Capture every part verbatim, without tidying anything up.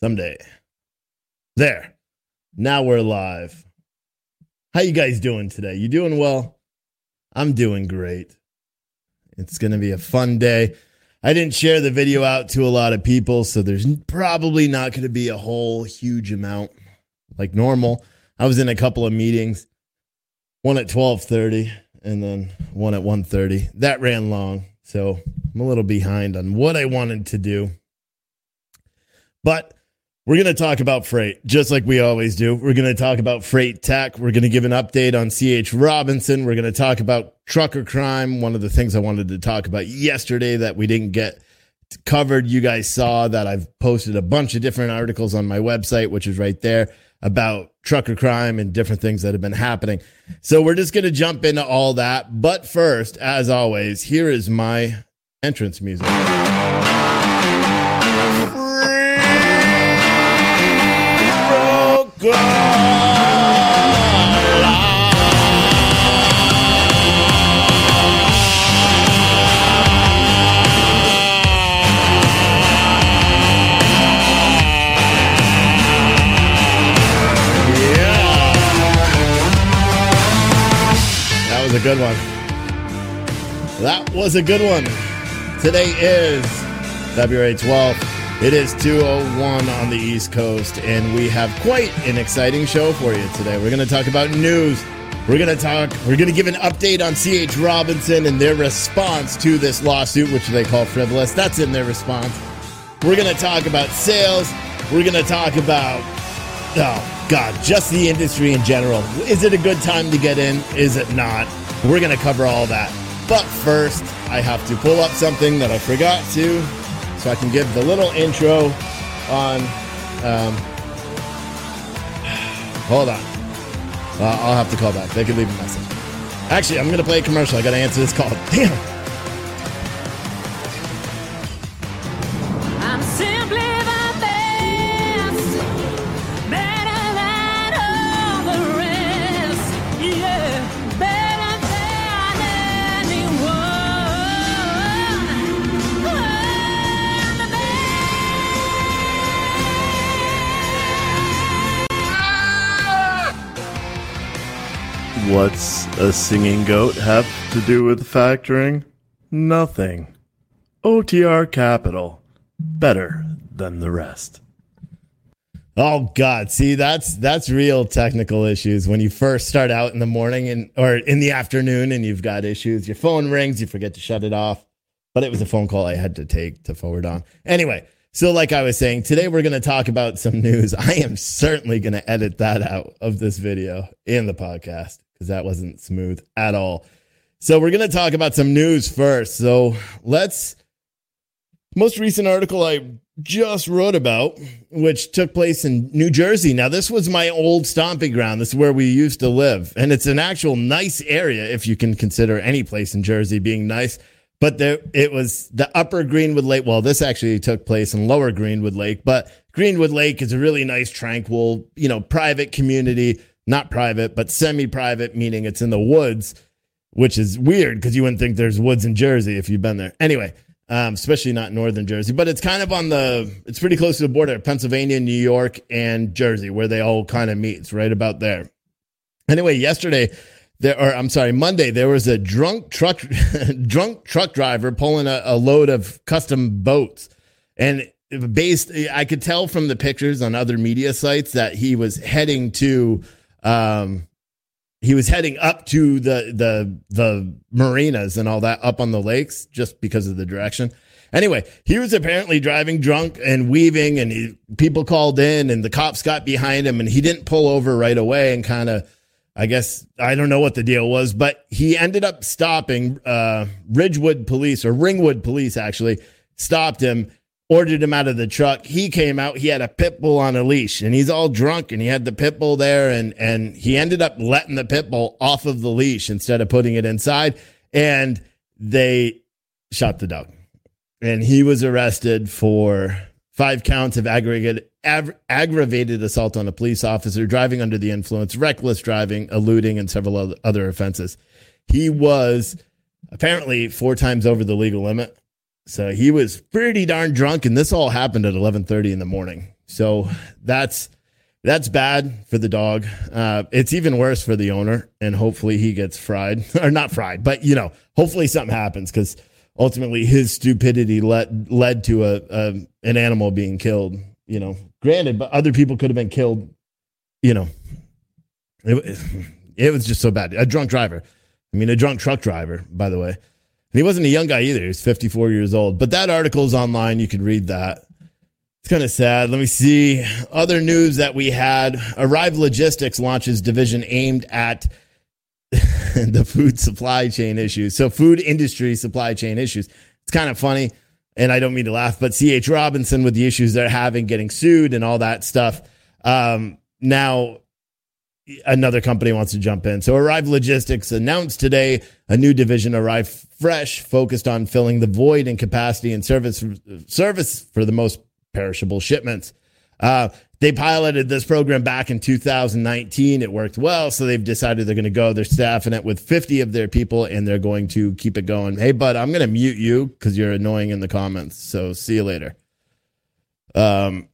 Someday. There. Now we're live. How you guys doing today? You doing well? I'm doing great. It's going to be a fun day. I didn't share the video out to a lot of people, so there's probably not going to be a whole huge amount like normal. I was in a couple of meetings, one at twelve thirty and then one at one thirty. That ran long, so I'm a little behind on what I wanted to do. But we're going to talk about freight, just like we always do. We're going to talk about freight tech. We're going to give an update on C H Robinson. We're going to talk about trucker crime, one of the things I wanted to talk about yesterday that we didn't get covered. You guys saw that I've posted a bunch of different articles on my website, which is right there, about trucker crime and different things that have been happening. So we're just going to jump into all that. But first, as always, here is my entrance music. That was a good one. That was a good one. Today is February twelfth. It is two oh one on the East Coast, and we have quite an exciting show for you today. We're going to talk about news. We're going to talk, we're going to give an update on C H Robinson and their response to this lawsuit, which they call frivolous. That's in their response. We're going to talk about sales. We're going to talk about, oh, God, just the industry in general. Is it a good time to get in? Is it not? We're going to cover all that. But first, I have to pull up something that I forgot to, so I can give the little intro on, um, hold on. Uh, I'll have to call back. They can leave a message. Actually, I'm going to play a commercial. I got to answer this call. Damn. I'm simply the best, better than all the rest. Yeah, better than anyone. What's a singing goat have to do with factoring? Nothing. O T R Capital. Better than the rest. Oh, God. See, that's that's real technical issues when you first start out in the morning and or in the afternoon and you've got issues. Your phone rings, you forget to shut it off. But it was a phone call I had to take to forward on. Anyway, so like I was saying, today we're going to talk about some news. I am certainly going to edit that out of this video in the podcast, because that wasn't smooth at all. So we're going to talk about some news first. So let's, most recent article I just wrote about, which took place in New Jersey. Now, this was my old stomping ground. This is where we used to live. And it's an actual nice area, if you can consider any place in Jersey being nice. But there, it was the upper Greenwood Lake. Well, this actually took place in lower Greenwood Lake. But Greenwood Lake is a really nice, tranquil, you know, private community. Not private, but semi-private, meaning it's in the woods, which is weird because you wouldn't think there's woods in Jersey if you've been there. Anyway, um, especially not northern Jersey, but it's kind of on the, it's pretty close to the border of Pennsylvania, New York, and Jersey, where they all kind of meet. It's right about there. Anyway, yesterday, there, or I'm sorry, Monday, there was a drunk truck, drunk truck driver pulling a, a load of custom boats, and based, I could tell from the pictures on other media sites that he was heading to. Um, he was heading up to the, the, the marinas and all that up on the lakes just because of the direction. Anyway, he was apparently driving drunk and weaving, and he, people called in and the cops got behind him, and he didn't pull over right away and kind of, I guess, I don't know what the deal was, but he ended up stopping, uh, Ridgewood police or Ringwood police actually stopped him, ordered him out of the truck. He came out. He had a pit bull on a leash, and he's all drunk, and he had the pit bull there, and, and he ended up letting the pit bull off of the leash instead of putting it inside, and they shot the dog. And he was arrested for five counts of aggravated, ag- aggravated assault on a police officer, driving under the influence, reckless driving, eluding, and several other offenses. He was apparently four times over the legal limit. So he was pretty darn drunk, and this all happened at eleven thirty in the morning. So that's that's bad for the dog. Uh, it's even worse for the owner, and hopefully he gets fried. Or not fried, but, you know, hopefully something happens, because ultimately his stupidity led, led to a, a an animal being killed, you know. Granted, but other people could have been killed, you know. It, it was just so bad. A drunk driver. I mean, a drunk truck driver, by the way. And he wasn't a young guy either. He was fifty-four years old. But that article is online. You could read that. It's kind of sad. Let me see. Other news that we had. Arrive Logistics launches division aimed at the food supply chain issues. So food industry supply chain issues. It's kind of funny, and I don't mean to laugh, but C H Robinson, with the issues they're having, getting sued and all that stuff. Um, now, another company wants to jump in. So Arrive Logistics announced today a new division, Arrive Fresh, focused on filling the void in capacity and service, service for the most perishable shipments. Uh, they piloted this program back in two thousand nineteen. It worked well, so they've decided they're going to go. They're staffing it with fifty of their people, and they're going to keep it going. Hey, bud, I'm going to mute you because you're annoying in the comments. So see you later. Um,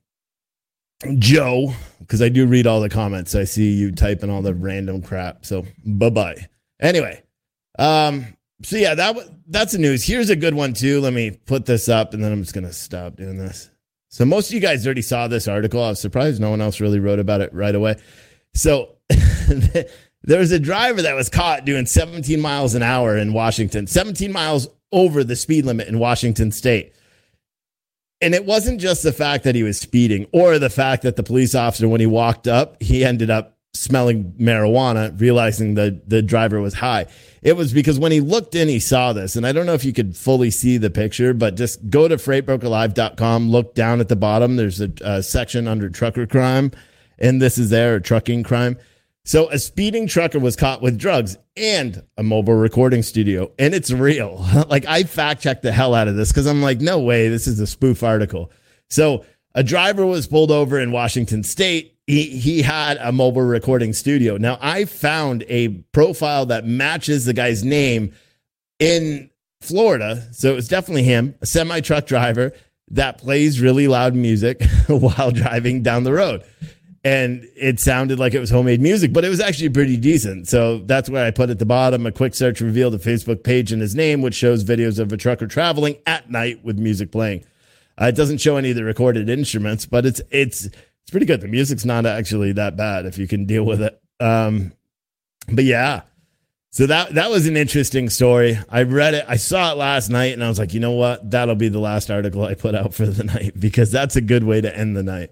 Joe, because I do read all the comments. I see you typing all the random crap. So bye-bye. Anyway, um, so yeah, that that's the news. Here's a good one too. Let me put this up, and then I'm just going to stop doing this. So most of you guys already saw this article. I was surprised no one else really wrote about it right away. So there was a driver that was caught doing seventeen miles an hour in Washington, seventeen miles over the speed limit in Washington state. And it wasn't just the fact that he was speeding, or the fact that the police officer, when he walked up, he ended up smelling marijuana, realizing that the driver was high. It was because when he looked in, he saw this. And I don't know if you could fully see the picture, but just go to freight broker live dot com, look down at the bottom. There's a, a section under trucker crime, and this is there, trucking crime. So a speeding trucker was caught with drugs and a mobile recording studio. And it's real. Like, I fact checked the hell out of this because I'm like, no way, this is a spoof article. So a driver was pulled over in Washington state. He, he had a mobile recording studio. Now, I found a profile that matches the guy's name in Florida. So it's definitely him, a semi-truck driver that plays really loud music while driving down the road. And it sounded like it was homemade music, but it was actually pretty decent. So that's where I put at the bottom. A quick search revealed a Facebook page in his name, which shows videos of a trucker traveling at night with music playing. Uh, it doesn't show any of the recorded instruments, but it's it's it's pretty good. The music's not actually that bad if you can deal with it. Um, but yeah, so that that was an interesting story. I read it. I saw it last night, and I was like, you know what? That'll be the last article I put out for the night, because that's a good way to end the night.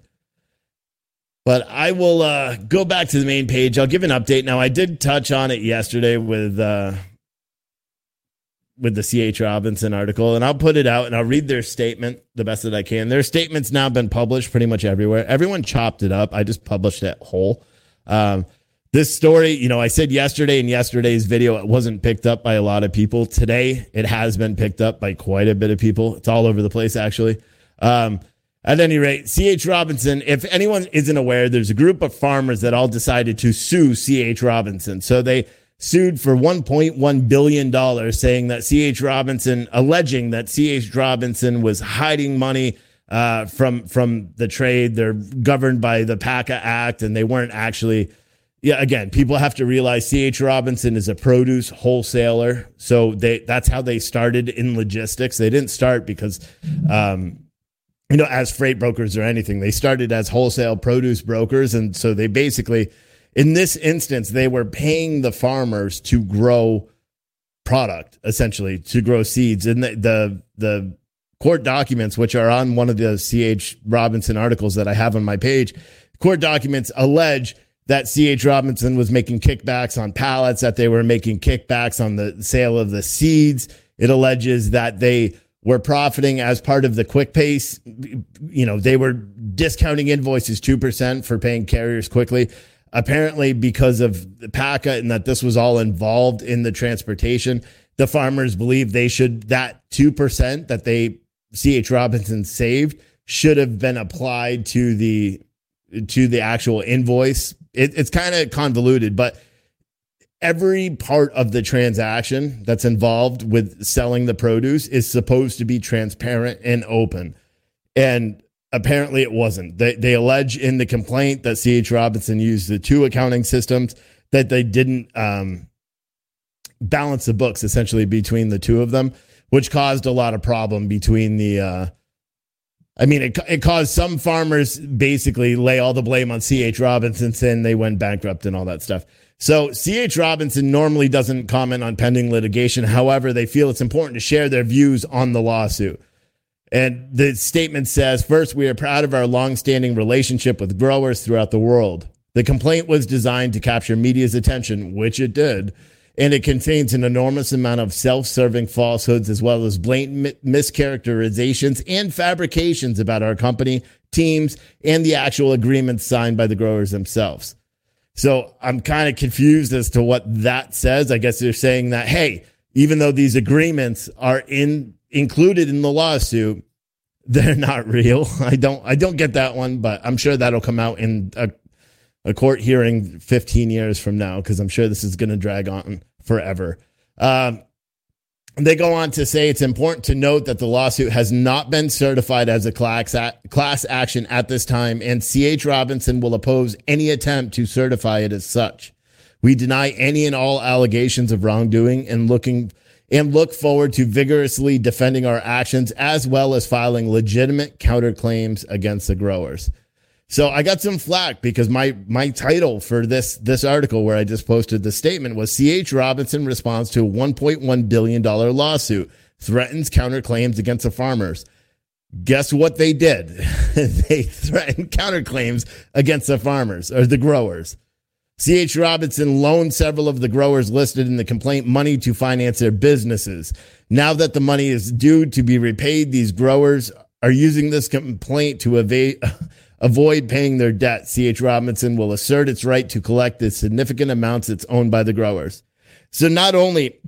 But I will uh, go back to the main page. I'll give an update. Now, I did touch on it yesterday with uh, with the C H Robinson article, and I'll put it out, and I'll read their statement the best that I can. Their statement's now been published pretty much everywhere. Everyone chopped it up. I just published it whole. Um, this story, you know, I said yesterday in yesterday's video, it wasn't picked up by a lot of people. Today, it has been picked up by quite a bit of people. It's all over the place, actually. Um At any rate, C H Robinson, if anyone isn't aware, there's a group of farmers that all decided to sue C H Robinson. So they sued for one point one billion dollars, saying that C H Robinson, alleging that C H Robinson was hiding money uh, from, from the trade. They're governed by the PACA Act, and they weren't actually... Yeah, again, people have to realize C H Robinson is a produce wholesaler. So they that's how they started in logistics. They didn't start because... Um, you know, as freight brokers or anything. They started as wholesale produce brokers. And so they basically, in this instance, they were paying the farmers to grow product, essentially, to grow seeds. And the, the, the court documents, which are on one of the C H Robinson articles that I have on my page, court documents allege that C H Robinson was making kickbacks on pallets, that they were making kickbacks on the sale of the seeds. It alleges that they were profiting as part of the quick pace. You know, they were discounting invoices two percent for paying carriers quickly, apparently because of the PACA, and that this was all involved in the transportation. The farmers believe they should, that two percent that they, C H Robinson saved, should have been applied to the, to the actual invoice. It, it's kind of convoluted, but every part of the transaction that's involved with selling the produce is supposed to be transparent and open. And apparently it wasn't. They, they allege in the complaint that C H. Robinson used the two accounting systems, that they didn't um, balance the books essentially between the two of them, which caused a lot of problem between the, uh, I mean, it, it caused some farmers basically lay all the blame on C H. Robinson, saying they went bankrupt and all that stuff. So C H. Robinson normally doesn't comment on pending litigation. However, they feel it's important to share their views on the lawsuit. And the statement says, first, we are proud of our longstanding relationship with growers throughout the world. The complaint was designed to capture media's attention, which it did, and it contains an enormous amount of self-serving falsehoods as well as blatant mischaracterizations and fabrications about our company, teams, and the actual agreements signed by the growers themselves. So I'm kind of confused as to what that says. I guess they're saying that, hey, even though these agreements are in included in the lawsuit, they're not real. I don't I don't get that one, but I'm sure that'll come out in a, a court hearing fifteen years from now, because I'm sure this is going to drag on forever. Um, they go on to say it's important to note that the lawsuit has not been certified as a class, class action at this time, and C H. Robinson will oppose any attempt to certify it as such. We deny any and all allegations of wrongdoing and looking and look forward to vigorously defending our actions as well as filing legitimate counterclaims against the growers. So I got some flack because my my title for this this article where I just posted the statement was C H. Robinson responds to a one point one billion dollars lawsuit, threatens counterclaims against the farmers. Guess what they did? They threatened counterclaims against the farmers or the growers. C H. Robinson loaned several of the growers listed in the complaint money to finance their businesses. Now that the money is due to be repaid, these growers are using this complaint to evade, avoid paying their debt. C H. Robinson will assert its right to collect the significant amounts that's owned by the growers. So not only,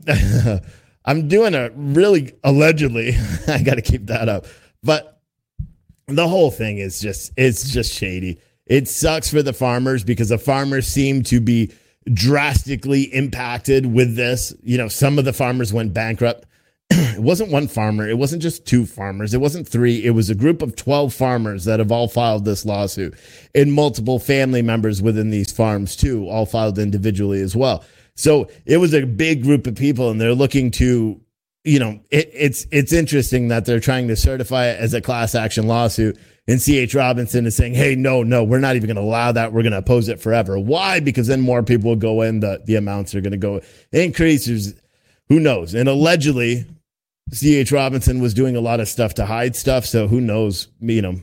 I'm doing a really allegedly, I got to keep that up, but the whole thing is just, it's just shady. It sucks for the farmers because the farmers seem to be drastically impacted with this. You know, some of the farmers went bankrupt. It wasn't one farmer. It wasn't just two farmers. It wasn't three. It was a group of twelve farmers that have all filed this lawsuit, and multiple family members within these farms too, all filed individually as well. So it was a big group of people, and they're looking to, you know, it, it's, it's interesting that they're trying to certify it as a class action lawsuit. And C H. Robinson is saying, hey, no, no, we're not even going to allow that. We're going to oppose it forever. Why? Because then more people will go in. The, the amounts are going to go increase. There's, who knows? And allegedly, C H. Robinson was doing a lot of stuff to hide stuff. So who knows? You know,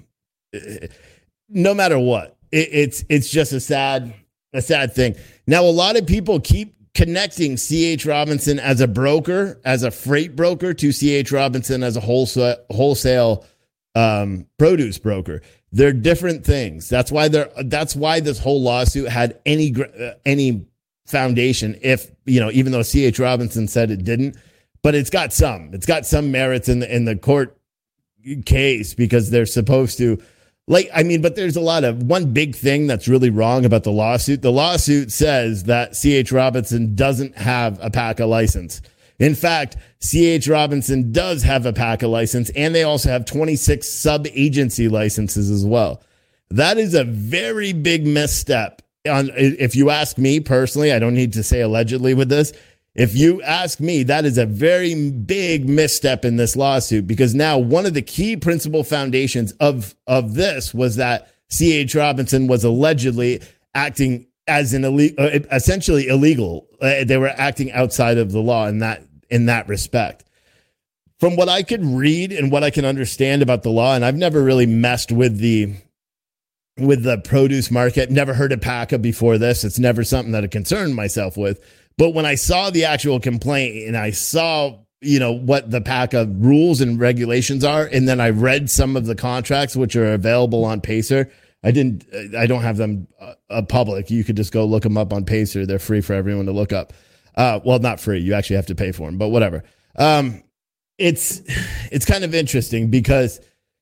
no matter what, it, it's it's just a sad, a sad thing. Now, a lot of people keep connecting C H. Robinson as a broker, as a freight broker, to C H. Robinson as a wholesale wholesale um, produce broker. They're different things. That's why they're. That's why this whole lawsuit had any uh, any foundation. If you know, even though C H. Robinson said it didn't, but it's got some. It's got some merits in the in the court case because they're supposed to. Like, I mean, but there's a lot of one big thing that's really wrong about the lawsuit. The lawsuit says that C H. Robinson doesn't have a PACA license. In fact, C H. Robinson does have a PACA license, and they also have twenty-six sub-agency licenses as well. That is a very big misstep. On, if you ask me personally, I don't need to say allegedly with this. If you ask me, that is a very big misstep in this lawsuit, because now one of the key principal foundations of, of this was that C H. Robinson was allegedly acting as an illegal, uh, essentially illegal. Uh, they were acting outside of the law in that, in that respect. From what I could read and what I can understand about the law, and I've never really messed with the, with the produce market, never heard of PACA before this. It's never something that I concerned myself with. But when I saw the actual complaint and I saw, you know, what the PACA rules and regulations are, and then I read some of the contracts which are available on Pacer. I didn't, I don't have them uh, public. You could just go look them up on Pacer. They're free for everyone to look up. Uh, well, not free. You actually have to pay for them, but whatever. Um, it's, it's kind of interesting because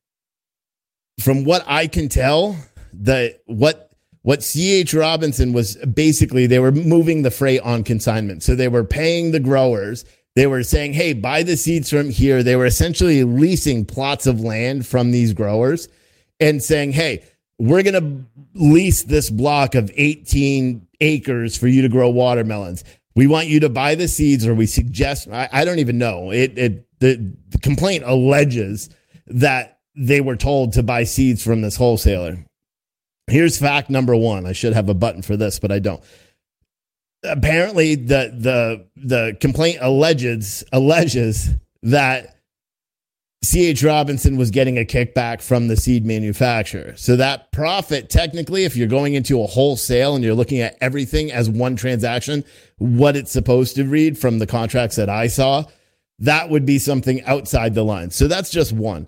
from what I can tell, the, what, What C H. Robinson was basically, they were moving the freight on consignment. So they were paying the growers. They were saying, hey, buy the seeds from here. They were essentially leasing plots of land from these growers. and saying, hey, we're going to lease this block of eighteen acres for you to grow watermelons. We want you to buy the seeds, or we suggest, I, I don't even know. It, it the, the complaint alleges that they were told to buy seeds from this wholesaler. Here's fact number one. I should have a button for this, but I don't. Apparently, the the the complaint alleges alleges that C H. Robinson was getting a kickback from the seed manufacturer. So that profit, technically, if you're going into a wholesale and you're looking at everything as one transaction, what it's supposed to read from the contracts that I saw, that would be something outside the line. So that's just one.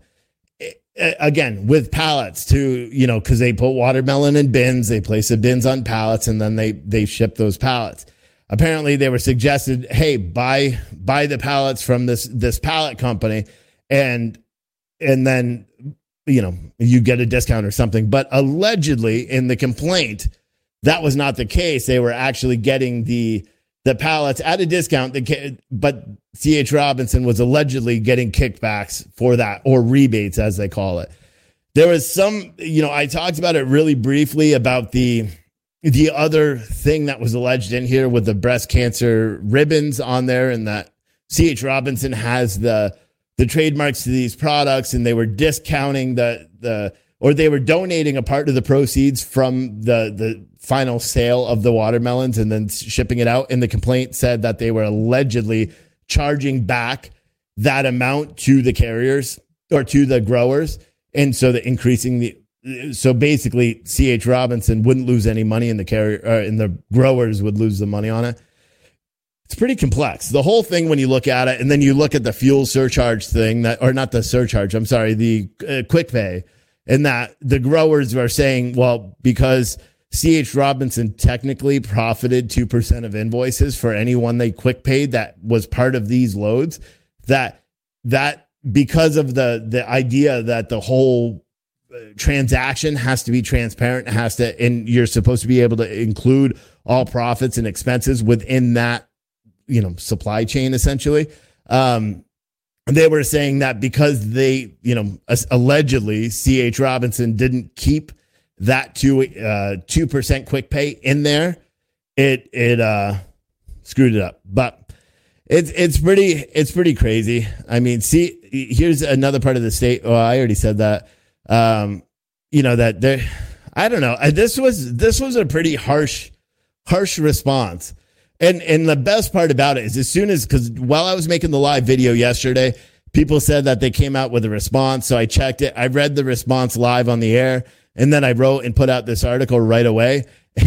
Again, with pallets too, you know, because they put watermelon in bins, they place the bins on pallets, and then they they ship those pallets. Apparently, they were suggested, hey, buy buy the pallets from this this pallet company, and and then you know you get a discount or something. But allegedly, in the complaint, that was not the case. They were actually getting the the pallets at a discount, but C H. Robinson was allegedly getting kickbacks for that, or rebates, as they call it. There was some, you know, I talked about it really briefly about the the other thing that was alleged in here with the breast cancer ribbons on there, and that C H. Robinson has the the trademarks to these products, and they were discounting the the or they were donating a part of the proceeds from the the final sale of the watermelons and then shipping it out. And the complaint said that they were allegedly charging back that amount to the carriers or to the growers. And so the increasing the, so basically C H. Robinson wouldn't lose any money, and the carrier uh, and the growers would lose the money on it. It's pretty complex, the whole thing, when you look at it. And then you look at the fuel surcharge thing that, or not the surcharge, I'm sorry, the uh, quick pay, and that the growers are saying, well, because C H. Robinson technically profited two percent of invoices for anyone they quick paid that was part of these loads, that that because of the the idea that the whole transaction has to be transparent, has to, and you're supposed to be able to include all profits and expenses within that, you know, supply chain, essentially. Um, they were saying that because they, you know, allegedly C H. Robinson didn't keep that two uh two percent quick pay in there, it it uh screwed it up. But it's it's pretty it's pretty crazy. I mean, see, here's another part of the state. Oh, I already said that. Um, you know that there. I don't know. This was this was a pretty harsh harsh response. And and the best part about it is, as soon as, because while I was making the live video yesterday, people said that they came out with a response. So I checked it. I read the response live on the air. And then I wrote and put out this article right away.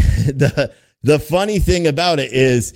the The funny thing about it is,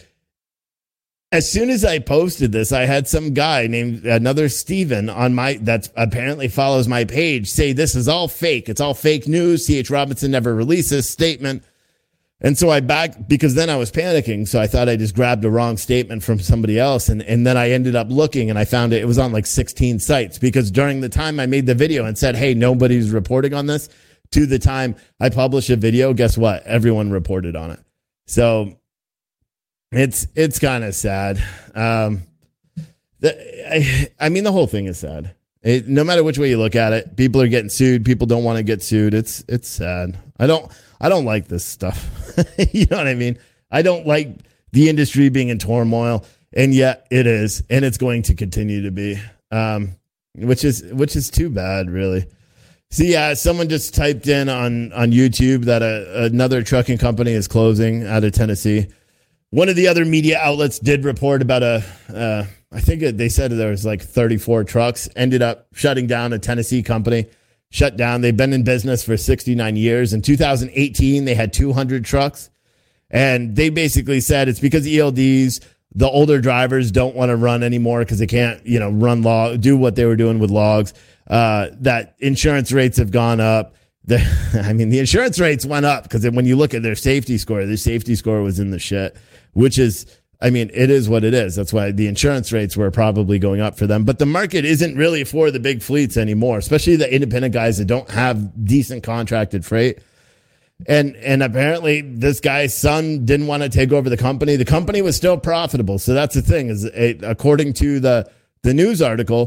as soon as I posted this, I had some guy named another Steven on my, that apparently follows my page, say this is all fake. It's all fake news. C H. Robinson never released this statement. And so I back, because then I was panicking. So I thought I just grabbed a wrong statement from somebody else. And, and then I ended up looking, and I found it, it was on like sixteen sites, because during the time I made the video and said, hey, nobody's reporting on this, to the time I published a video, guess what? Everyone reported on it. So it's it's kind of sad. Um, the, I, I mean, the whole thing is sad. It, no matter which way you look at it, people are getting sued. People don't want to get sued. It's it's sad. I don't I don't like this stuff. You know what I mean? I don't like the industry being in turmoil, and yet it is, and it's going to continue to be. Um, which is which is too bad, really. So yeah, someone just typed in on, on YouTube that a, another trucking company is closing out of Tennessee. One of the other media outlets did report about a, uh, I think they said there was like thirty-four trucks, ended up shutting down. A Tennessee company shut down. They've been in business for sixty-nine years. In two thousand eighteen, they had two hundred trucks. And they basically said it's because E L Ds, the older drivers don't want to run anymore because they can't, you know, run log, do what they were doing with logs. Uh, that insurance rates have gone up. The, I mean, the insurance rates went up because when you look at their safety score, their safety score was in the shit, which is, I mean, it is what it is. That's why the insurance rates were probably going up for them. But the market isn't really for the big fleets anymore, especially the independent guys that don't have decent contracted freight. And and apparently this guy's son didn't want to take over the company. The company was still profitable. So that's the thing, is it, according to the, the news article,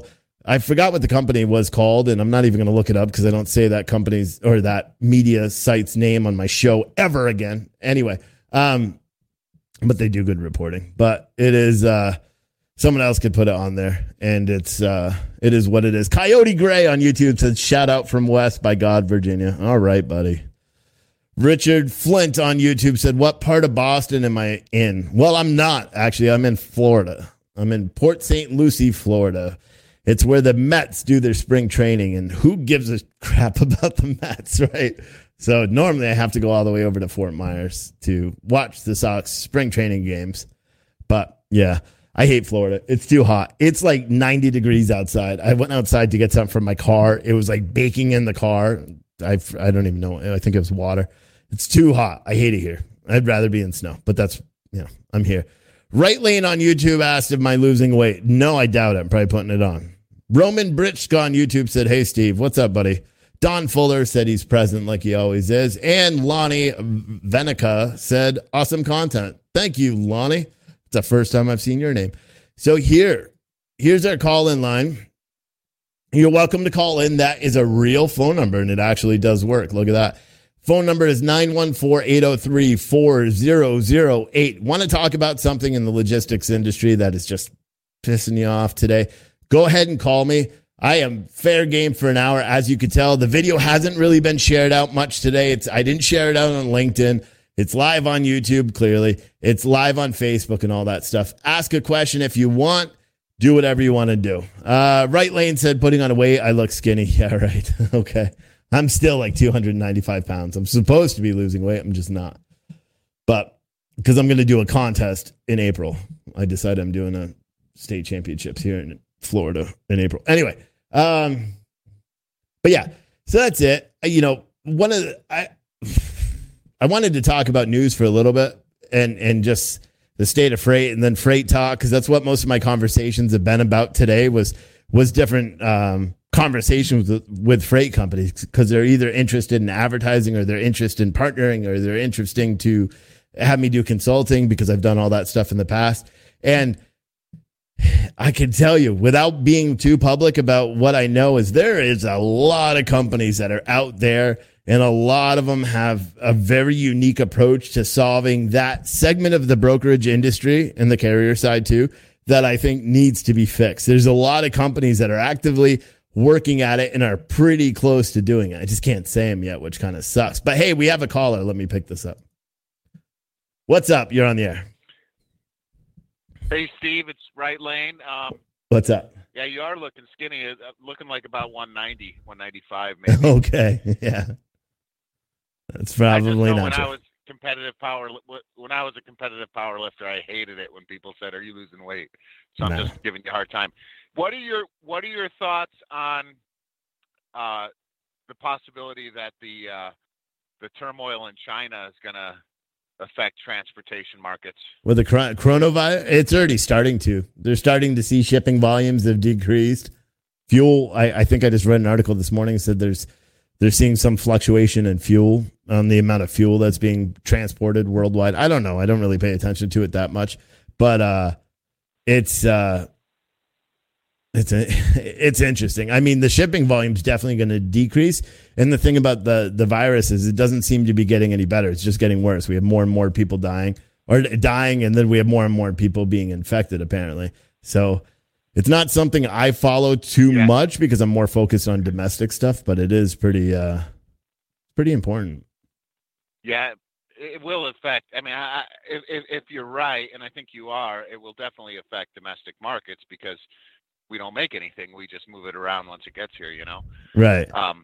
I forgot what the company was called, and I'm not even going to look it up because I don't say that company's or that media site's name on my show ever again. Anyway, um, but they do good reporting. But it is uh, someone else could put it on there, and it's uh, it is what it is. Coyote Gray on YouTube says, "Shout out from West by God, Virginia." All right, buddy. Richard Flint on YouTube said, "What part of Boston am I in?" Well, I'm not actually. I'm in Florida. I'm in Port Saint Lucie, Florida. It's where the Mets do their spring training, and who gives a crap about the Mets, right? So normally I have to go all the way over to Fort Myers to watch the Sox spring training games. But yeah, I hate Florida. It's too hot. It's like ninety degrees outside. I went outside to get something from my car. It was like baking in the car. I I don't even know. I think it was water. It's too hot. I hate it here. I'd rather be in snow, but that's, you know, I'm here. Right Lane on YouTube asked, "Am I losing weight?" No, I doubt it. I'm probably putting it on. Roman Britchka on YouTube said, "Hey, Steve, what's up, buddy?" Don Fuller said he's present like he always is. And Lonnie Venica said, "Awesome content." Thank you, Lonnie. It's the first time I've seen your name. So here, here's our call-in line. You're welcome to call in. That is a real phone number, and it actually does work. Look at that. Phone number is nine one four, eight oh three, four oh oh eight. Want to talk about something in the logistics industry that is just pissing you off today? Go ahead and call me. I am fair game for an hour. As you can tell, the video hasn't really been shared out much today. It's I didn't share it out on LinkedIn. It's live on YouTube, clearly. It's live on Facebook and all that stuff. Ask a question if you want. Do whatever you want to do. Uh, Right Lane said, "Putting on a weight, I look skinny." Yeah, right. Okay. I'm still like two hundred ninety-five pounds. I'm supposed to be losing weight. I'm just not. But because I'm going to do a contest in April. I decided I'm doing a state championships here in Florida in April. Anyway, um, but yeah, so that's it. You know, one of the, I, I wanted to talk about news for a little bit and, and just the state of freight and then freight talk. Cause that's what most of my conversations have been about today was, was different, um, conversations with, with freight companies because they're either interested in advertising or they're interested in partnering or they're interesting to have me do consulting because I've done all that stuff in the past. And I can tell you without being too public about what I know is there is a lot of companies that are out there and a lot of them have a very unique approach to solving that segment of the brokerage industry and the carrier side too that I think needs to be fixed. There's a lot of companies that are actively working at it and are pretty close to doing it. I just can't say them yet, which kind of sucks. But hey, we have a caller. Let me pick this up. What's up? You're on the air. Hey, Steve, it's Right Lane. Um, What's up? Yeah, you are looking skinny, uh, looking like about one ninety, one ninety-five maybe. Okay, yeah. That's probably I not when true. I was competitive power, when I was a competitive power lifter, I hated it when people said, "Are you losing weight?" So I'm Nah. just giving you a hard time. What are your What are your thoughts on uh, the possibility that the uh, the turmoil in China is going to affect transportation markets? With the coronavirus, it's already starting to. They're starting to see shipping volumes have decreased. Fuel, I, I think I just read an article this morning that said there's they're seeing some fluctuation in fuel on the amount of fuel that's being transported worldwide. I don't know. I don't really pay attention to it that much, but uh, it's uh, it's a, it's interesting. I mean, the shipping volume is definitely going to decrease. And the thing about the, the virus is it doesn't seem to be getting any better. It's just getting worse. We have more and more people dying or dying, and then we have more and more people being infected, apparently. So it's not something I follow too yeah. much because I'm more focused on domestic stuff, but it is pretty, uh, pretty important. Yeah, it will affect. I mean, I, if, if you're right, and I think you are, it will definitely affect domestic markets because we don't make anything. We just move it around once it gets here, you know? Right. Um,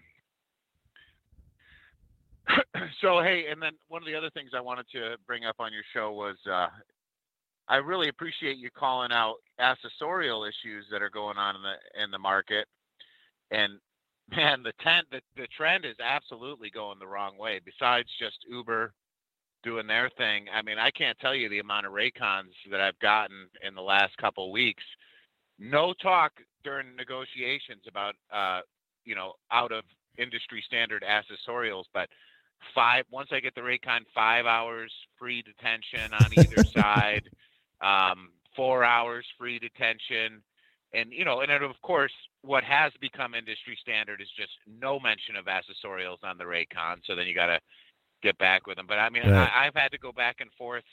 so, hey, and then one of the other things I wanted to bring up on your show was uh, I really appreciate you calling out accessorial issues that are going on in the in the market. And, man, the, ten, the, the trend is absolutely going the wrong way. Besides just Uber doing their thing, I mean, I can't tell you the amount of Raycons that I've gotten in the last couple of weeks. No talk during negotiations about, uh, you know, out of industry standard accessorials, but five, once I get the Raycon, five hours free detention on either side, um, four hours free detention. And, you know, and then of course, what has become industry standard is just no mention of accessorials on the Raycon. So then you got to get back with them. But I mean, Right. I, I've had to go back and forth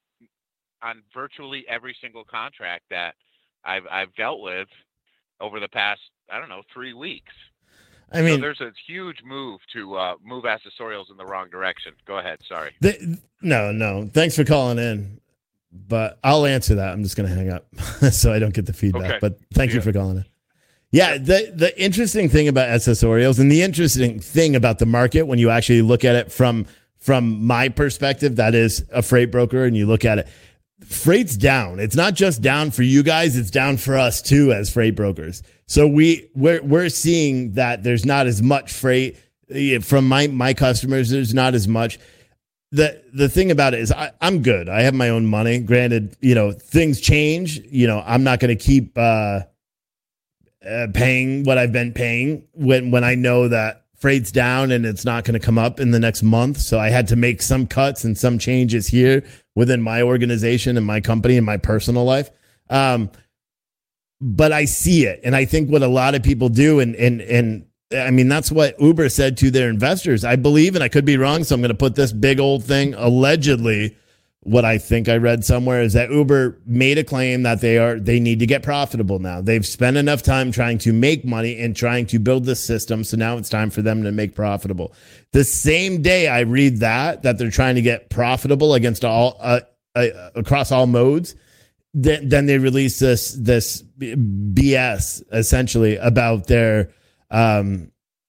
on virtually every single contract that I've I've dealt with over the past, I don't know, three weeks. I mean, so there's a huge move to uh, move accessorials in the wrong direction. Go ahead. Sorry. The, no, no. Thanks for calling in, but I'll answer that. I'm just going to hang up so I don't get the feedback. Okay. But thank Yeah. you for calling in. Yeah, the the interesting thing about accessorials and the interesting thing about the market when you actually look at it from from my perspective, that is a freight broker, and you look at it, freight's down. It's not just down for you guys, it's down for us too as freight brokers. So we we're we're seeing that there's not as much freight from my my customers. There's not as much. The the thing about it is I, I'm good. I have my own money. Granted, you know, things change. You know, I'm not going to keep uh, uh, paying what I've been paying when when I know that freight's down and it's not going to come up in the next month. So I had to make some cuts and some changes here within my organization and my company and my personal life. Um, but I see it. And I think what a lot of people do, and, and, and I mean, that's what Uber said to their investors. I believe, and I could be wrong, so I'm going to put this big old thing, allegedly, what I think I read somewhere is that Uber made a claim that they are, they need to get profitable now. They've spent enough time trying to make money and trying to build this system. So now it's time for them to make profitable. The same day I read that, that they're trying to get profitable against all, uh, uh, across all modes, then, then they release this, this B S essentially about their, um,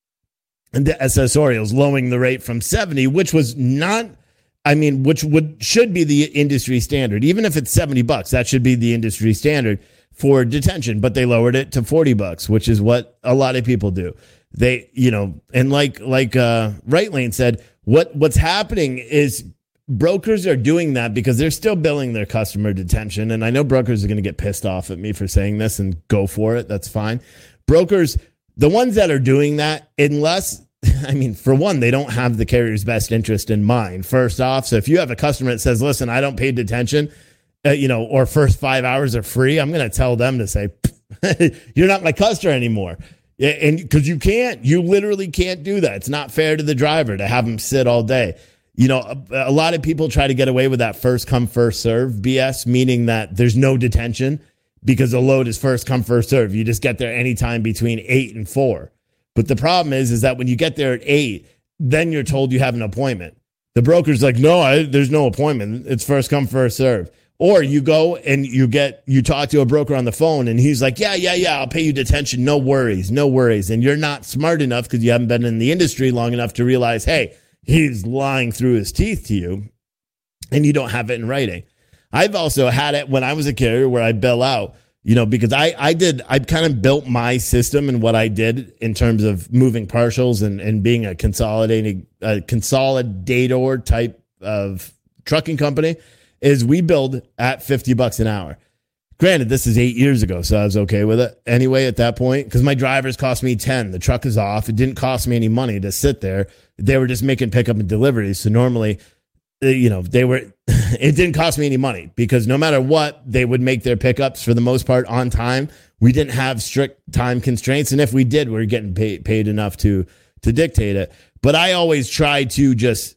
the accessorials lowering the rate from seventy, which was not, I mean, which would should be the industry standard. Even if it's seventy bucks, that should be the industry standard for detention. But they lowered it to forty bucks, which is what a lot of people do. They, you know, and like like uh, Right Lane said, what what's happening is brokers are doing that because they're still billing their customer detention. And I know brokers are going to get pissed off at me for saying this, and go for it. That's fine. Brokers, the ones that are doing that, unless, I mean, for one, they don't have the carrier's best interest in mind, first off. So if you have a customer that says, listen, I don't pay detention, uh, you know, or first five hours are free, I'm going to tell them to say, you're not my customer anymore. And because you can't, you literally can't do that. It's not fair to the driver to have them sit all day. You know, a, a lot of people try to get away with that first come, first serve B S, meaning that there's no detention because the load is first come, first serve. You just get there anytime between eight and four. But the problem is, is that when you get there at eight, then you're told you have an appointment. The broker's like, no, I, there's no appointment. It's first come, first serve. Or you go and you get, you talk to a broker on the phone and he's like, yeah, yeah, yeah, I'll pay you detention. No worries, no worries. And you're not smart enough because you haven't been in the industry long enough to realize, hey, he's lying through his teeth to you and you don't have it in writing. I've also had it when I was a carrier where I bill out. You know, because I, I did, I kind of built my system and what I did in terms of moving partials and, and being a consolidating, a consolidator type of trucking company is we build at fifty bucks an hour. Granted, this is eight years ago, so I was okay with it anyway at that point because my drivers cost me ten. The truck is off. It didn't cost me any money to sit there. They were just making pickup and deliveries. So normally, you know, they were, it didn't cost me any money because no matter what, they would make their pickups for the most part on time. We didn't have strict time constraints. And if we did, we were getting paid, paid enough to, to dictate it. But I always try to just,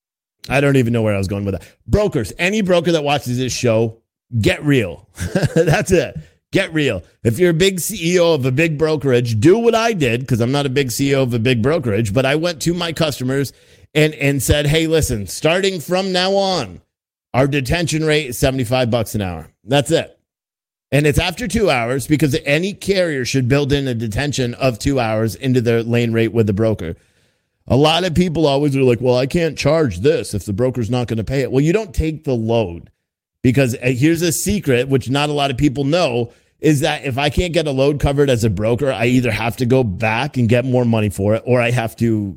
I don't even know where I was going with that. Brokers, any broker that watches this show, get real. That's it. Get real. If you're a big C E O of a big brokerage, do what I did because I'm not a big C E O of a big brokerage, but I went to my customers and and said, hey, listen, starting from now on, our detention rate is seventy-five bucks an hour. That's it. And it's after two hours because any carrier should build in a detention of two hours into their lane rate with the broker. A lot of people always are like, well, I can't charge this if the broker's not going to pay it. Well, you don't take the load because here's a secret, which not a lot of people know, is that if I can't get a load covered as a broker, I either have to go back and get more money for it or I have to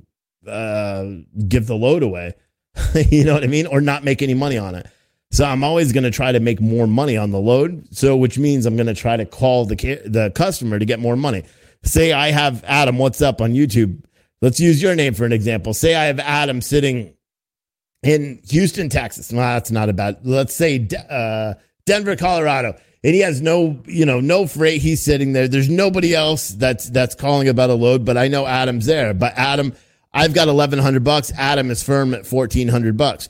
uh, give the load away, you know what I mean? Or not make any money on it. So I'm always going to try to make more money on the load. So, which means I'm going to try to call the the customer to get more money. Say I have Adam, what's up on YouTube? Let's use your name for an example. Say I have Adam sitting in Houston, Texas. Well, that's not a bad, let's say uh, Denver, Colorado. and he has no, you know, no freight. He's sitting there. There's nobody else that's that's calling about a load, but I know Adam's there. But Adam, I've got eleven hundred bucks. Adam is firm at fourteen hundred bucks.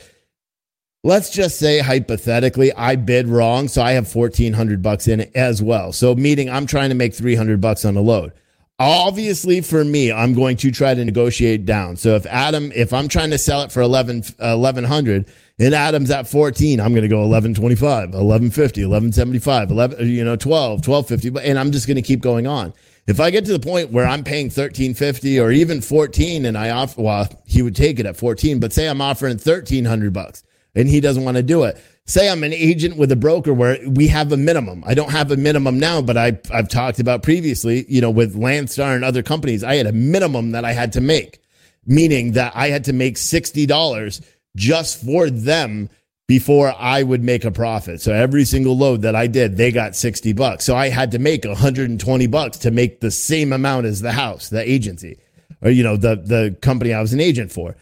Let's just say hypothetically, I bid wrong, so I have fourteen hundred bucks in it as well. So meaning I'm trying to make three hundred bucks on a load. Obviously, for me, I'm going to try to negotiate down. So if Adam, if I'm trying to sell it for eleven, eleven hundred and Adam's at fourteen, I'm going to go eleven twenty-five, eleven fifty, eleven seventy-five, eleven, you know, twelve, twelve fifty, and I'm just going to keep going on. If I get to the point where I'm paying thirteen fifty or even fourteen, and I offer, well, he would take it at fourteen, but say I'm offering thirteen hundred bucks. And he doesn't want to do it. Say I'm an agent with a broker where we have a minimum. I don't have a minimum now, but I, I've talked about previously, you know, with Landstar and other companies, I had a minimum that I had to make, meaning that I had to make sixty dollars just for them before I would make a profit. So every single load that I did, they got sixty bucks. So I had to make one hundred twenty bucks to make the same amount as the house, the agency, or, you know, the, the company I was an agent for.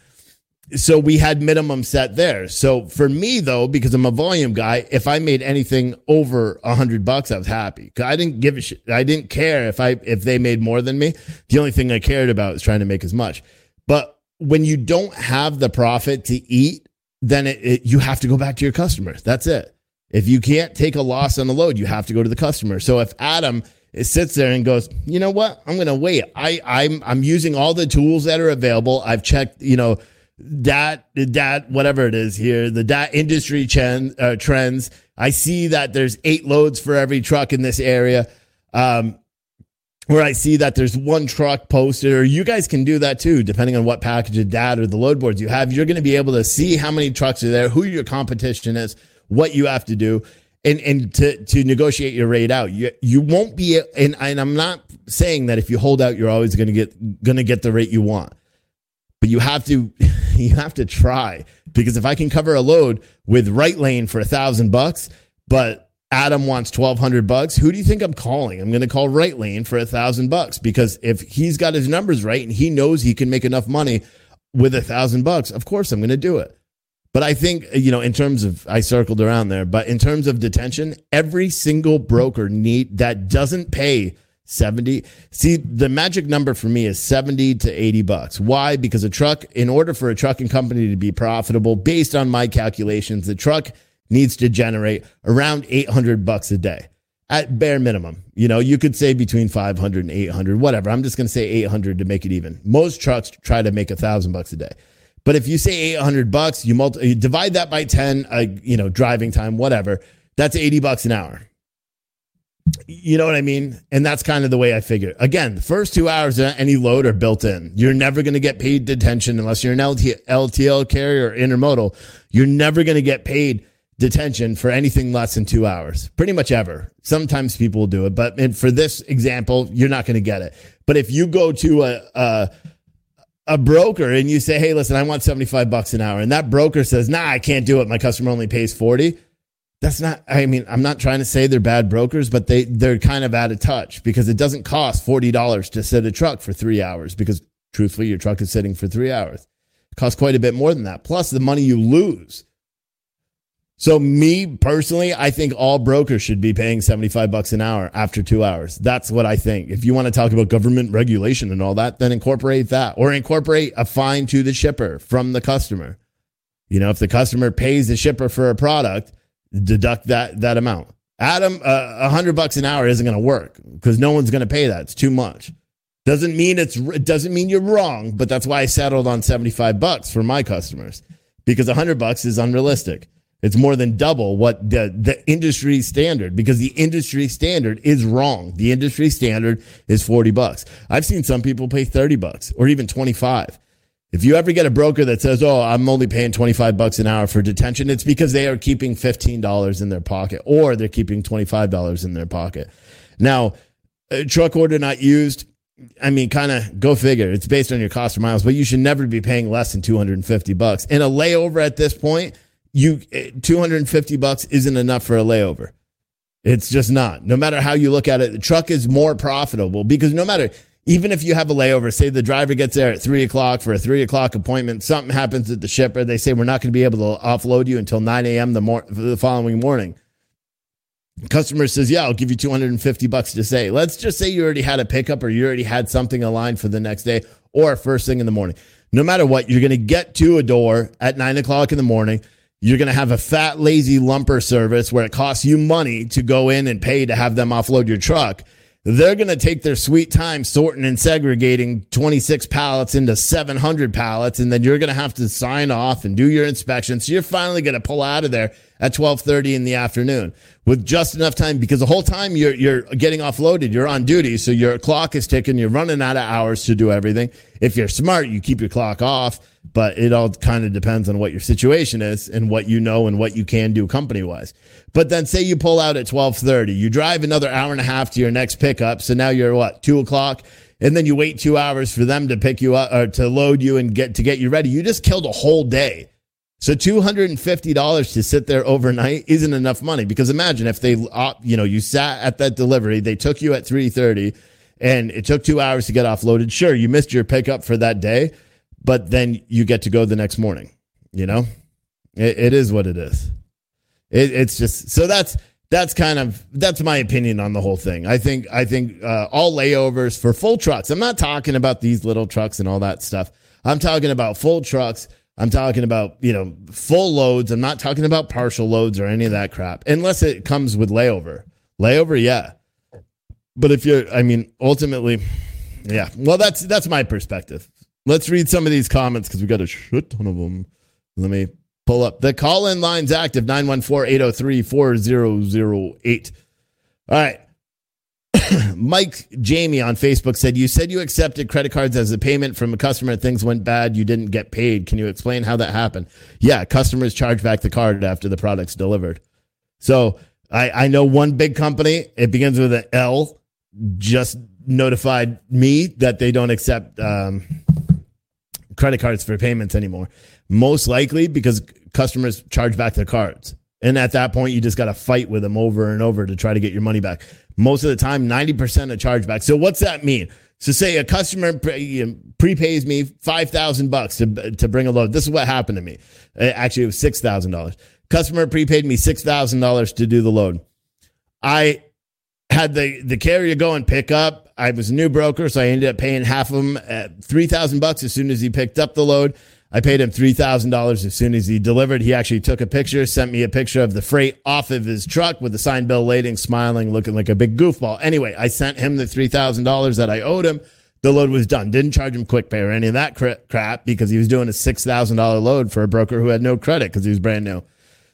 So we had minimum set there. So for me, though, because I'm a volume guy, if I made anything over a hundred bucks, I was happy. I didn't give a shit. I didn't care if I if they made more than me. The only thing I cared about was trying to make as much. But when you don't have the profit to eat, then it, it, you have to go back to your customer. That's it. If you can't take a loss on the load, you have to go to the customer. So if Adam sits there and goes, you know what, I'm going to wait. I I'm I'm using all the tools that are available. I've checked, you know. Dat, dat, whatever it is here, the dat industry chen, uh, trends. I see that there's eight loads for every truck in this area. Um, where I see that there's one truck posted, or you guys can do that too, depending on what package of data or the load boards you have. You're going to be able to see how many trucks are there, who your competition is, what you have to do, and and to to negotiate your rate out. You you won't be, and, and I'm not saying that if you hold out, you're always going to get going to get the rate you want. But you have to, you have to try, because if I can cover a load with Right Lane for a thousand bucks, but Adam wants twelve hundred bucks, who do you think I'm calling? I'm going to call Right Lane for a thousand bucks, because if he's got his numbers right and he knows he can make enough money with a thousand bucks, of course I'm going to do it. But I think, you know, in terms of, I circled around there, but in terms of detention, every single broker need that doesn't pay seventy. See, the magic number for me is seventy to eighty bucks. Why? Because a truck, in order for a trucking company to be profitable, based on my calculations, the truck needs to generate around eight hundred bucks a day at bare minimum. You know, you could say between five hundred and eight hundred, whatever. I'm just going to say eight hundred to make it even. Most trucks try to make a thousand bucks a day. But if you say eight hundred bucks, you multi- you divide that by ten, uh, you know, driving time, whatever, that's eighty bucks an hour. You know what I mean? And that's kind of the way I figure. Again, the first two hours of any load are built in. You're never going to get paid detention unless you're an L T L carrier or intermodal. You're never going to get paid detention for anything less than two hours, pretty much ever. Sometimes people will do it, but for this example, you're not going to get it. But if you go to a, a a broker and you say, hey, listen, I want seventy-five bucks an hour, and that broker says, nah, I can't do it. My customer only pays forty. That's not, I mean, I'm not trying to say they're bad brokers, but they, they're kind of out of touch, because it doesn't cost forty dollars to sit a truck for three hours because truthfully, your truck is sitting for three hours. It costs quite a bit more than that. Plus the money you lose. So me personally, I think all brokers should be paying seventy-five bucks an hour after two hours. That's what I think. If you want to talk about government regulation and all that, then incorporate that, or incorporate a fine to the shipper from the customer. You know, if the customer pays the shipper for a product, deduct that that amount. Adam, uh, a hundred bucks an hour isn't going to work because no one's going to pay that. It's too much. Doesn't mean it's it doesn't mean you're wrong, but that's why I settled on seventy-five bucks for my customers, because a hundred bucks is unrealistic. It's more than double what the the industry standard, because the industry standard is wrong. The industry standard is forty bucks. I've seen some people pay thirty bucks or even twenty-five. If you ever get a broker that says, oh, I'm only paying twenty-five bucks an hour for detention, it's because they are keeping fifteen dollars in their pocket, or they're keeping twenty-five dollars in their pocket. Now, a truck order not used, I mean, kind of go figure. It's based on your cost of miles, but you should never be paying less than two hundred fifty bucks. And a layover at this point, you two hundred fifty bucks isn't enough for a layover. It's just not. No matter how you look at it, the truck is more profitable, because no matter, even if you have a layover, say the driver gets there at three o'clock for a three o'clock appointment, something happens at the shipper, they say we're not going to be able to offload you until nine a.m. the, mor- the following morning. Customer says, yeah, I'll give you two hundred fifty bucks to say. Let's just say you already had a pickup or you already had something aligned for the next day or first thing in the morning. No matter what, you're going to get to a door at nine o'clock in the morning. You're going to have a fat, lazy lumper service where it costs you money to go in and pay to have them offload your truck. They're going to take their sweet time sorting and segregating twenty-six pallets into seven hundred pallets, and then you're going to have to sign off and do your inspection. So you're finally going to pull out of there at twelve thirty in the afternoon with just enough time, because the whole time you're you're getting offloaded, you're on duty, so your clock is ticking, you're running out of hours to do everything. If you're smart, you keep your clock off, but it all kind of depends on what your situation is and what you know and what you can do company-wise. But then say you pull out at twelve thirty, you drive another hour and a half to your next pickup, so now you're what, two o'clock, and then you wait two hours for them to pick you up or to load you and get to get you ready. You just killed a whole day. So two hundred fifty dollars to sit there overnight isn't enough money, because imagine if they, uh, you know, you sat at that delivery, they took you at three thirty and it took two hours to get offloaded. Sure, you missed your pickup for that day, but then you get to go the next morning. You know, it, it is what it is. It, it's just, so that's, that's kind of, that's my opinion on the whole thing. I think, I think uh, all layovers for full trucks. I'm not talking about these little trucks and all that stuff. I'm talking about full trucks. I'm talking about, you know, full loads. I'm not talking about partial loads or any of that crap, unless it comes with layover. Layover, yeah. But if you're, I mean, ultimately, yeah. Well, that's that's my perspective. Let's read some of these comments because we got a shit ton of them. Let me pull up. The call-in line's active, nine one four, eight oh three, four oh oh eight. All right. Mike Jamie on Facebook said, you said you accepted credit cards as a payment from a customer. Things went bad. You didn't get paid. Can you explain how that happened? Yeah, customers charge back the card after the product's delivered. So I, I know one big company, it begins with an L, just notified me that they don't accept um, credit cards for payments anymore. Most likely because customers charge back their cards. And at that point, you just got to fight with them over and over to try to get your money back. Most of the time, ninety percent of chargeback. So what's that mean? So say a customer pre- prepays me five thousand bucks to to bring a load. This is what happened to me. Actually, it was six thousand dollars. Customer prepaid me six thousand dollars to do the load. I had the, the carrier go and pick up. I was a new broker, so I ended up paying half of them at three thousand bucks as soon as he picked up the load. I paid him three thousand dollars as soon as he delivered. He actually took a picture, sent me a picture of the freight off of his truck with the signed bill lading, smiling, looking like a big goofball. Anyway, I sent him the three thousand dollars that I owed him. The load was done. Didn't charge him quick pay or any of that crap because he was doing a six thousand dollars load for a broker who had no credit because he was brand new.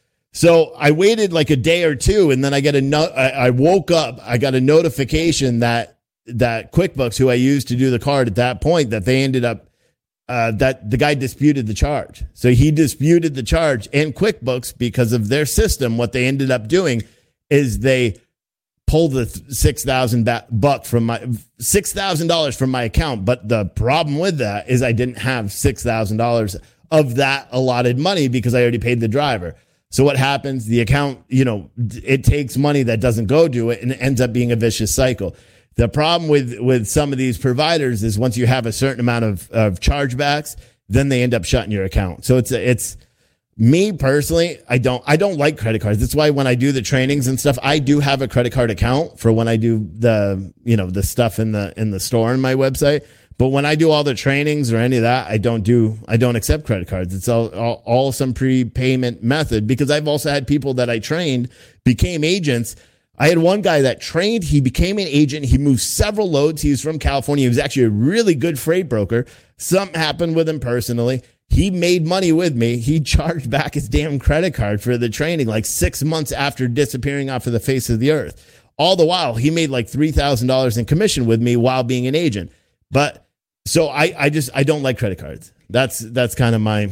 So I waited like a day or two, and then I get a no- I, I woke up. I got a notification that that QuickBooks, who I used to do the card at that point, that they ended up Uh, that the guy disputed the charge. So he disputed the charge, and QuickBooks, because of their system, what they ended up doing is they pulled the six thousand buck from my six thousand dollars from my account. But the problem with that is I didn't have six thousand dollars of that allotted money because I already paid the driver. So what happens? The account, you know, it takes money that doesn't go to it, and it ends up being a vicious cycle. The problem with, with some of these providers is once you have a certain amount of, of chargebacks, then they end up shutting your account. So it's, it's me personally. I don't, I don't like credit cards. That's why when I do the trainings and stuff, I do have a credit card account for when I do the, you know, the stuff in the, in the store on my website. But when I do all the trainings or any of that, I don't do, I don't accept credit cards. It's all, all, all some prepayment method, because I've also had people that I trained became agents. I had one guy that trained, he became an agent. He moved several loads. He was from California. He was actually a really good freight broker. Something happened with him personally. He made money with me. He charged back his damn credit card for the training like six months after disappearing off of the face of the earth. All the while, he made like three thousand dollars in commission with me while being an agent. But so I, I just, I don't like credit cards. That's, that's kind of my,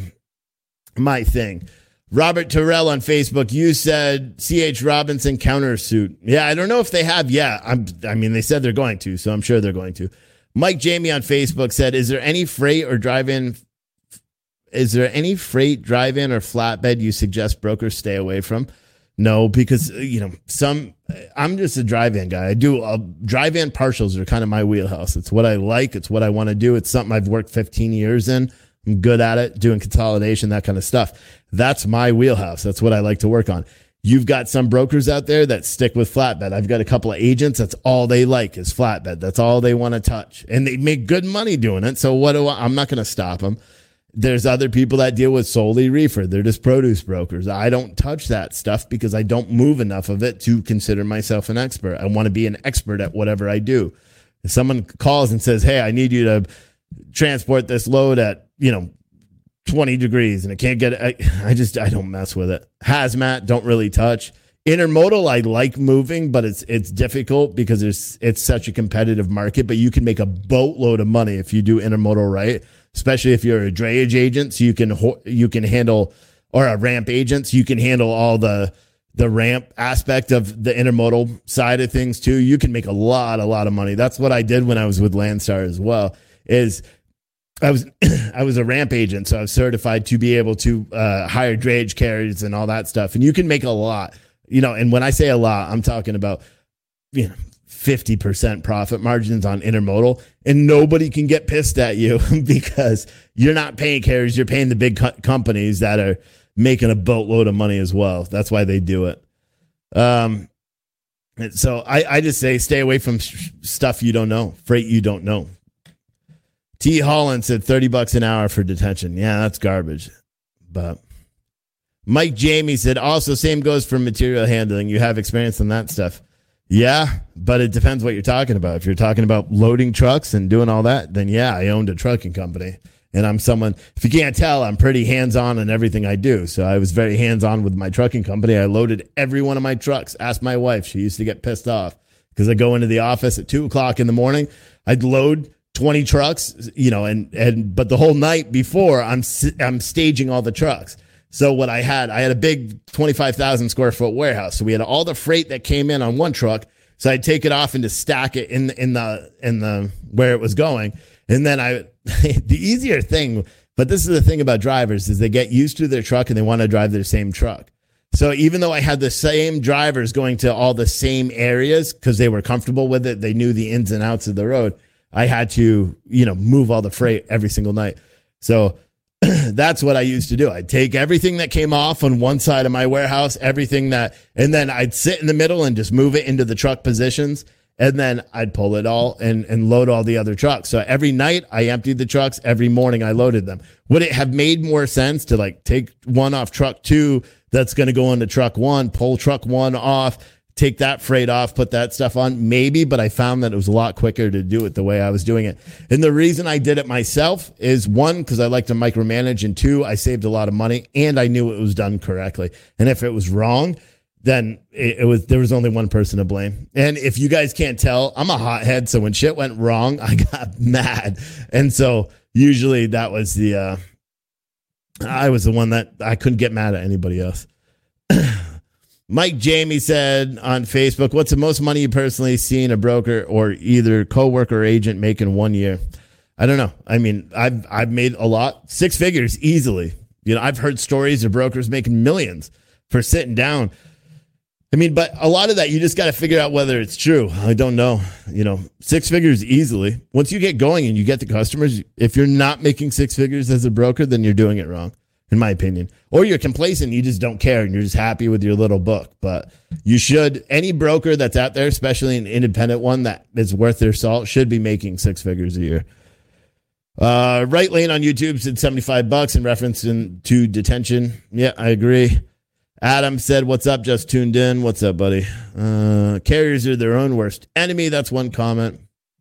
my thing. Robert Terrell on Facebook, you said C H Robinson countersuit. Yeah, I don't know if they have. Yeah, I'm, I mean, they said they're going to, so I'm sure they're going to. Mike Jamie on Facebook said, is there any freight or drive-in, is there any freight, drive-in, or flatbed you suggest brokers stay away from? No, because, you know, some, I'm just a drive-in guy. I do, uh, drive-in partials are kind of my wheelhouse. It's what I like. It's what I want to do. It's something I've worked fifteen years in. I'm good at it, doing consolidation, that kind of stuff. That's my wheelhouse. That's what I like to work on. You've got some brokers out there that stick with flatbed. I've got a couple of agents. That's all they like is flatbed. That's all they want to touch. And they make good money doing it. So what do I, I'm not going to stop them. There's other people that deal with solely reefer. They're just produce brokers. I don't touch that stuff because I don't move enough of it to consider myself an expert. I want to be an expert at whatever I do. If someone calls and says, hey, I need you to transport this load at, you know, twenty degrees and I can't get it. I, I just, I don't mess with it. Hazmat, don't really touch. Intermodal, I like moving, but it's, it's difficult because it's, it's such a competitive market, but you can make a boatload of money if you do intermodal right, especially if you're a drayage agent. So you can, you can handle, or a ramp agent. So you can handle all the, the ramp aspect of the intermodal side of things too. You can make a lot, a lot of money. That's what I did when I was with Landstar as well, is I was I was a ramp agent, so I was certified to be able to uh, hire drayage carriers and all that stuff. And you can make a lot, you know. And when I say a lot, I'm talking about, you know, fifty percent profit margins on intermodal, and nobody can get pissed at you because you're not paying carriers, you're paying the big co- companies that are making a boatload of money as well. That's why they do it. Um, so I, I just say stay away from sh- stuff you don't know, freight you don't know. T. Holland said thirty bucks an hour for detention. Yeah, that's garbage. But Mike Jamie said also same goes for material handling. You have experience in that stuff. Yeah, but it depends what you're talking about. If you're talking about loading trucks and doing all that, then yeah, I owned a trucking company. And I'm someone, if you can't tell, I'm pretty hands-on in everything I do. So I was very hands-on with my trucking company. I loaded every one of my trucks. Ask my wife. She used to get pissed off because I go into the office at two o'clock in the morning. I'd load twenty trucks, you know, and, and, but the whole night before I'm, I'm staging all the trucks. So what I had, I had a big twenty-five thousand square foot warehouse. So we had all the freight that came in on one truck. So I'd take it off and just stack it in, in the, in the, where it was going. And then I, the easier thing, but this is the thing about drivers is they get used to their truck and they want to drive their same truck. So even though I had the same drivers going to all the same areas because they were comfortable with it, they knew the ins and outs of the road. I had to, you know, move all the freight every single night. So that's what I used to do. I'd take everything that came off on one side of my warehouse, everything that, and then I'd sit in the middle and just move it into the truck positions. And then I'd pull it all and, and load all the other trucks. So every night I emptied the trucks. Every morning I loaded them. Would it have made more sense to like take one off truck two that's going to go into truck one, pull truck one off, take that freight off, put that stuff on? Maybe, but I found that it was a lot quicker to do it the way I was doing it. And the reason I did it myself is one, because I like to micromanage, and two, I saved a lot of money and I knew it was done correctly. And if it was wrong, then it, it was, there was only one person to blame. And if you guys can't tell, I'm a hothead. So when shit went wrong, I got mad. And so usually that was the, uh, I was the one that I couldn't get mad at anybody else. Mike Jamie said on Facebook, what's the most money you personally seen a broker or either coworker or agent make in one year? I don't know. I mean, I've, I've made a lot, six figures easily. You know, I've heard stories of brokers making millions for sitting down. I mean, but a lot of that, you just got to figure out whether it's true. I don't know. You know, six figures easily. Once you get going and you get the customers, if you're not making six figures as a broker, then you're doing it wrong, in my opinion. Or you're complacent. You just don't care and you're just happy with your little book. But you should, any broker that's out there, especially an independent one that is worth their salt, should be making six figures a year. Uh, Right Lane on YouTube said seventy-five bucks in reference in, to detention. Yeah, I agree. Adam said, what's up? Just tuned in. What's up, buddy? Uh, carriers are their own worst enemy. That's one comment.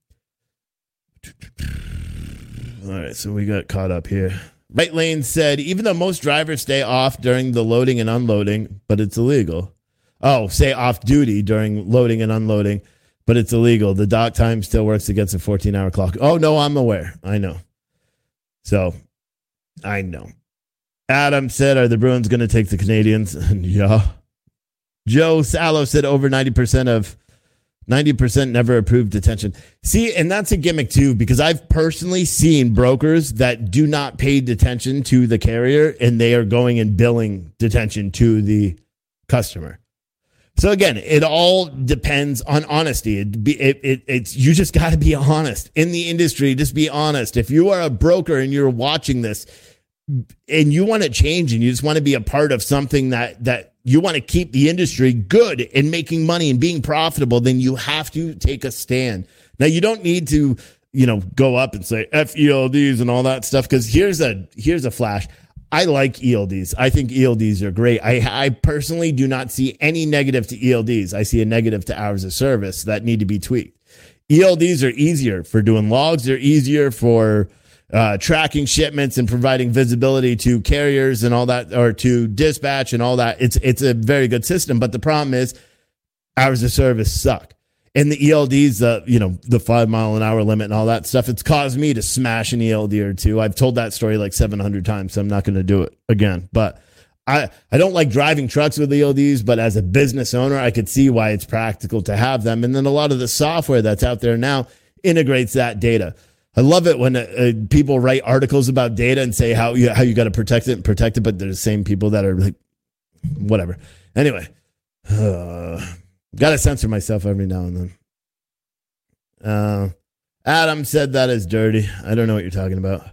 All right, so we got caught up here. Right Lane said, even though most drivers stay off during the loading and unloading, but it's illegal. Oh, stay off duty during loading and unloading, but it's illegal. The dock time still works against a fourteen-hour clock. Oh, no, I'm aware. I know. So, I know. Adam said, are the Bruins going to take the Canadians? Yeah. Joe Sallow said over ninety percent of ninety percent never approved detention. See, and that's a gimmick too, because I've personally seen brokers that do not pay detention to the carrier and they are going and billing detention to the customer. So again, it all depends on honesty. It, be, it, it it's you just got to be honest in the industry. Just be honest. If you are a broker and you're watching this, and you want to change and you just want to be a part of something that, that you want to keep the industry good and making money and being profitable, then you have to take a stand. Now, you don't need to, you know, go up and say F E L Ds and all that stuff. Because here's a here's a flash. I like E L Ds. I think E L Ds are great. I, I personally do not see any negative to E L Ds. I see a negative to hours of service that need to be tweaked. E L Ds are easier for doing logs. They're easier for uh, tracking shipments and providing visibility to carriers and all that, or to dispatch and all that. It's it's a very good system. But the problem is hours of service suck. And the E L Ds, uh, you know, the five mile an hour limit and all that stuff, it's caused me to smash an E L D or two. I've told that story like seven hundred times, so I'm not going to do it again. But I, I don't like driving trucks with E L Ds, but as a business owner, I could see why it's practical to have them. And then a lot of the software that's out there now integrates that data. I love it when uh, uh, people write articles about data and say how you, how you got to protect it and protect it, but they're the same people that are like, whatever. Anyway, uh, got to censor myself every now and then. Uh, Adam said that is dirty. I don't know what you're talking about.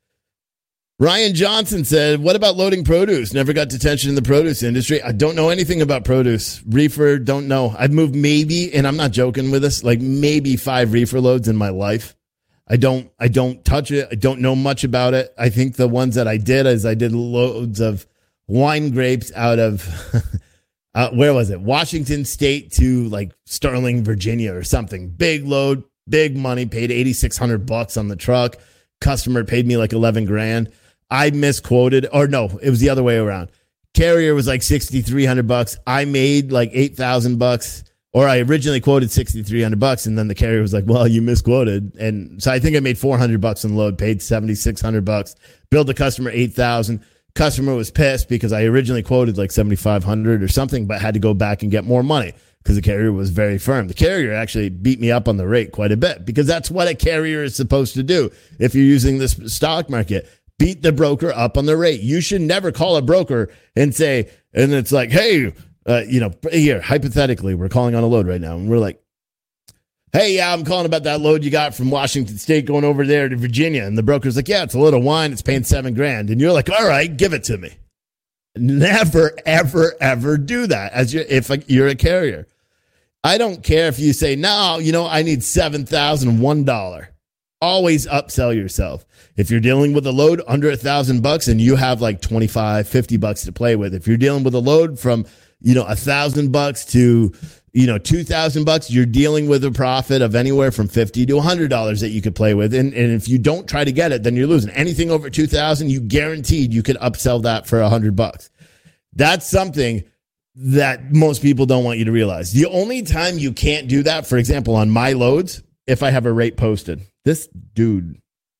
Ryan Johnson said, what about loading produce? Never got detention in the produce industry. I don't know anything about produce. Reefer, don't know. I've moved maybe, and I'm not joking with this, like maybe five reefer loads in my life. I don't, I don't touch it. I don't know much about it. I think the ones that I did is I did loads of wine grapes out of... Uh, where was it? Washington State to like Sterling, Virginia or something. Big load, big money, paid eighty-six hundred bucks on the truck. Customer paid me like eleven grand. I misquoted, or no, it was the other way around. Carrier was like sixty-three hundred bucks. I made like eight thousand bucks, or I originally quoted sixty-three hundred bucks. And then the carrier was like, well, you misquoted. And so I think I made four hundred bucks on the load, paid seventy-six hundred bucks, billed the customer eight thousand. Customer was pissed because I originally quoted like seventy-five hundred or something, but had to go back and get more money because the carrier was very firm. The carrier actually beat me up on the rate quite a bit because that's what a carrier is supposed to do. If you're using this stock market, beat the broker up on the rate. You should never call a broker and say, and it's like, hey, uh, you know, here, hypothetically, we're calling on a load right now. And we're like, hey, yeah, I'm calling about that load you got from Washington State going over there to Virginia. And the broker's like, yeah, it's a load of wine. It's paying seven grand. And you're like, all right, give it to me. Never, ever, ever do that as you're, if you're a carrier. I don't care if you say, no, you know, I need seven thousand one dollars. Always upsell yourself. If you're dealing with a load under a thousand bucks and you have like twenty-five, fifty bucks to play with, if you're dealing with a load from, you know, a thousand bucks to, you know, two thousand bucks, you're dealing with a profit of anywhere from fifty to a hundred dollars that you could play with. And, and if you don't try to get it, then you're losing. Anything over two thousand, you guaranteed you could upsell that for a hundred bucks. That's something that most people don't want you to realize. The only time you can't do that, for example, on my loads, if I have a rate posted, this dude,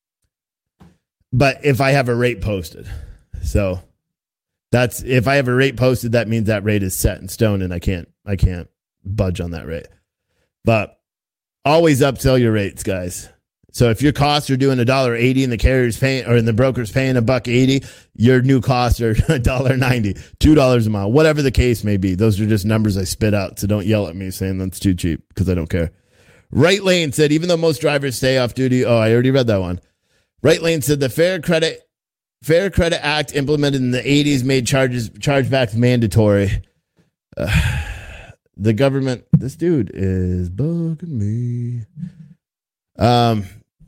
but if I have a rate posted, so that's, if I have a rate posted, that means that rate is set in stone and I can't, I can't budge on that rate. But always upsell your rates, guys. So if your costs are doing a dollar eighty and the carrier's paying, or the broker's paying a buck eighty, your new costs are a dollar ninety, two dollars a mile, whatever the case may be. Those are just numbers I spit out. So don't yell at me saying that's too cheap because I don't care. Right Lane said, even though most drivers stay off duty. Oh, I already read that one. Right Lane said the Fair Credit Fair Credit Act implemented in the eighties made charges chargebacks mandatory. Uh, the government, this dude is bugging me. Um,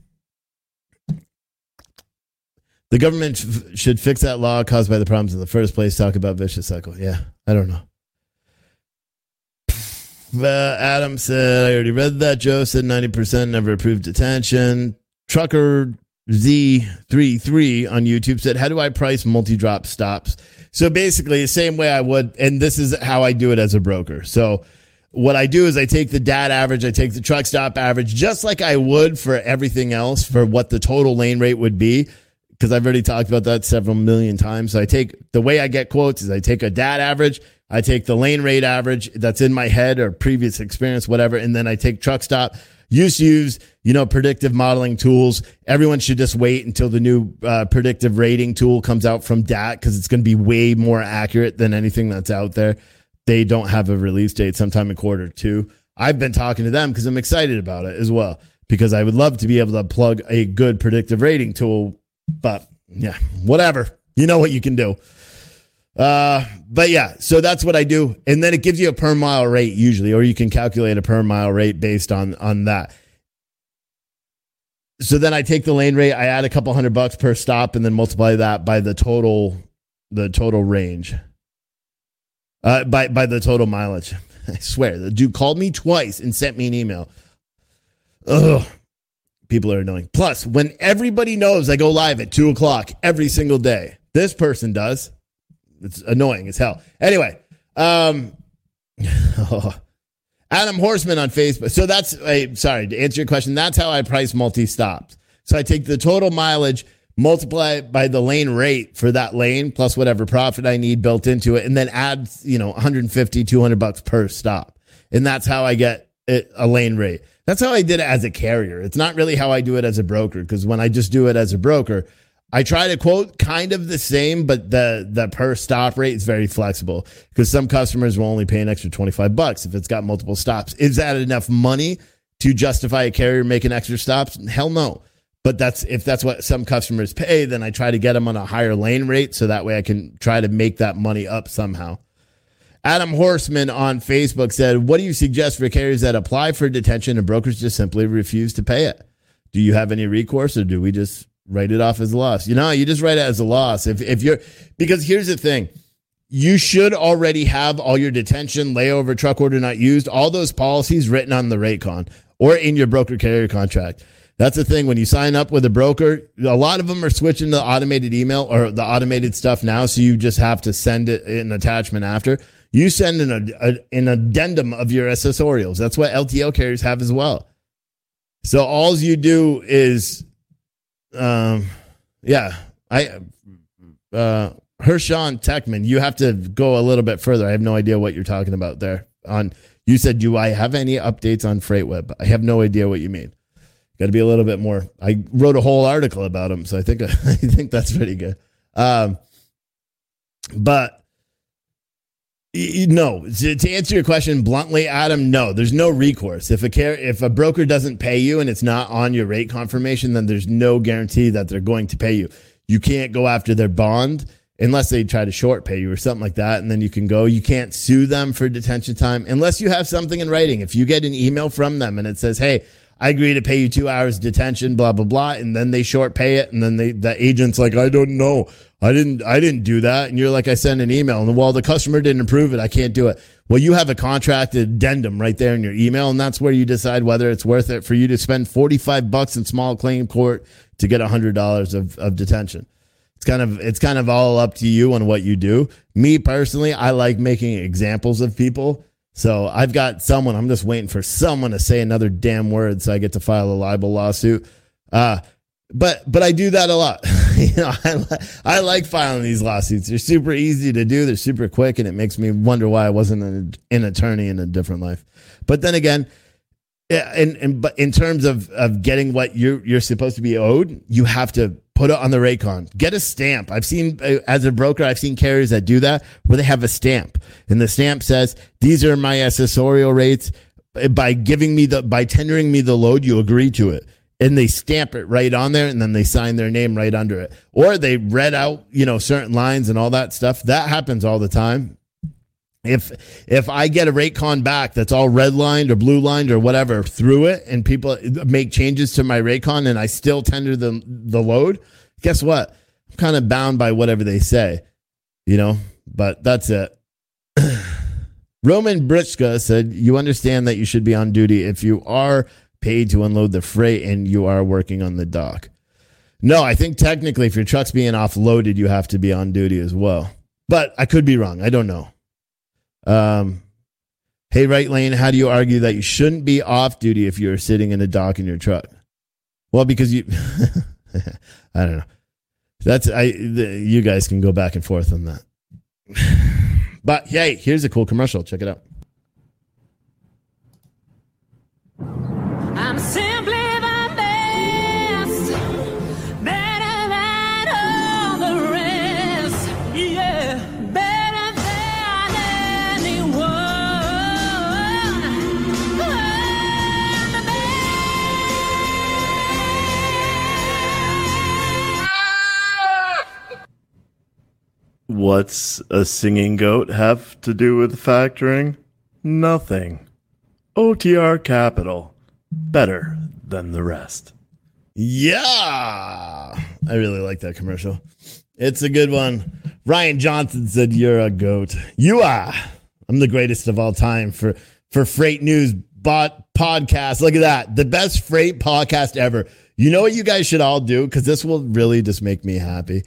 the government sh- should fix that law caused by the problems in the first place. Talk about vicious cycle. Yeah, I don't know. Uh, Adam said, I already read that. Joe said ninety percent never approved detention. Trucker Z thirty-three on YouTube said, how do I price multi-drop stops? So basically the same way I would, and this is how I do it as a broker. So what I do is I take the D A T average, I take the truck stop average, just like I would for everything else, for what the total lane rate would be, because I've already talked about that several million times. So I take, the way I get quotes is I take a D A T average, I take the lane rate average that's in my head or previous experience, whatever, and then I take truck stop. Used to use, you know, predictive modeling tools. Everyone should just wait until the new uh, predictive rating tool comes out from D A T, because it's going to be way more accurate than anything that's out there. They don't have a release date, sometime in quarter two. I've been talking to them because I'm excited about it as well, because I would love to be able to plug a good predictive rating tool, but yeah, whatever. You know what you can do. Uh, but yeah, so that's what I do. And then it gives you a per mile rate usually, or you can calculate a per mile rate based on, on that. So then I take the lane rate, I add a couple hundred bucks per stop, and then multiply that by the total, the total range. Uh, by, by the total mileage. I swear, the dude called me twice and sent me an email. Ugh. People are annoying. Plus, when everybody knows I go live at two o'clock every single day, this person does. It's annoying as hell. Anyway, um, Adam Horseman on Facebook. So that's, uh, sorry, to answer your question, that's how I price multi-stops. So I take the total mileage, multiply it by the lane rate for that lane, plus whatever profit I need built into it, and then add, you know, one hundred fifty, two hundred bucks per stop. And that's how I get it, a lane rate. That's how I did it as a carrier. It's not really how I do it as a broker, because when I just do it as a broker, I try to quote kind of the same, but the, the per stop rate is very flexible, because some customers will only pay an extra twenty-five bucks if it's got multiple stops. Is that enough money to justify a carrier making extra stops? Hell no. But that's, if that's what some customers pay, then I try to get them on a higher lane rate, so that way I can try to make that money up somehow. Adam Horseman on Facebook said, what do you suggest for carriers that apply for detention and brokers just simply refuse to pay it? Do you have any recourse, or do we just write it off as a loss? You know, you just write it as a loss. If if you're, because here's the thing, you should already have all your detention, layover, truck order not used, all those policies written on the rate con or in your broker carrier contract. That's the thing. When you sign up with a broker, a lot of them are switching to automated email or the automated stuff now. So you just have to send it an attachment after. You send an, a, an addendum of your accessorials. That's what L T L carriers have as well. So all you do is, um, yeah, I, uh, Hershon Techman, you have to go a little bit further. I have no idea what you're talking about there. On, you said, do I have any updates on FreightWeb? I have no idea what you mean. Got to be a little bit more. I wrote a whole article about him, so I think I think that's pretty good. Um, but you know, to, to answer your question bluntly, Adam, no, there's no recourse. If a care, if a broker doesn't pay you and it's not on your rate confirmation, then there's no guarantee that they're going to pay you. You can't go after their bond unless they try to short pay you or something like that, and then you can go. You can't sue them for detention time unless you have something in writing. If you get an email from them and it says, hey, I agree to pay you two hours detention, blah, blah, blah. And then they short pay it. And then they, the agent's like, I don't know. I didn't, I didn't do that. And you're like, I sent an email, and well, the customer didn't approve it. I can't do it. Well, you have a contract addendum right there in your email. And that's where you decide whether it's worth it for you to spend forty-five bucks in small claim court to get a hundred dollars of, of detention. It's kind of, it's kind of all up to you on what you do. Me personally, I like making examples of people. So I've got someone, I'm just waiting for someone to say another damn word so I get to file a libel lawsuit. Uh, but but I do that a lot. you know, I, I like filing these lawsuits. They're super easy to do. They're super quick, and it makes me wonder why I wasn't an, an attorney in a different life. But then again, yeah, and, and but in terms of, of getting what you're, you're supposed to be owed, you have to put it on the Raycon. Get a stamp. I've seen, as a broker, I've seen carriers that do that where they have a stamp, and the stamp says, these are my accessorial rates. By giving me the, by tendering me the load, you agree to it. And they stamp it right on there, and then they sign their name right under it. Or they read out, you know, certain lines and all that stuff. That happens all the time. If if I get a Raycon back that's all redlined or blue lined or whatever through it, and people make changes to my Raycon and I still tender the the load, guess what? I'm kind of bound by whatever they say, you know, but that's it. Roman Britschka said, you understand that you should be on duty if you are paid to unload the freight and you are working on the dock. No, I think technically if your truck's being offloaded, you have to be on duty as well. But I could be wrong. I don't know. Um, hey, Right Lane, how do you argue that you shouldn't be off duty if you're sitting in a dock in your truck? Well, because you, I don't know. That's, I, the, you guys can go back and forth on that. But hey, here's a cool commercial. Check it out. I'm simply the best, better than all the rest. Yeah, better than anyone. I'm the best. What's a singing goat have to do with factoring? Nothing. O T R Capital. Better than the rest. Yeah. I really like that commercial. It's a good one. Ryan Johnson said, "You're a goat." You are. I'm the greatest of all time for, for Freight News bot podcast. Look at that. The best freight podcast ever. You know what you guys should all do? Because this will really just make me happy.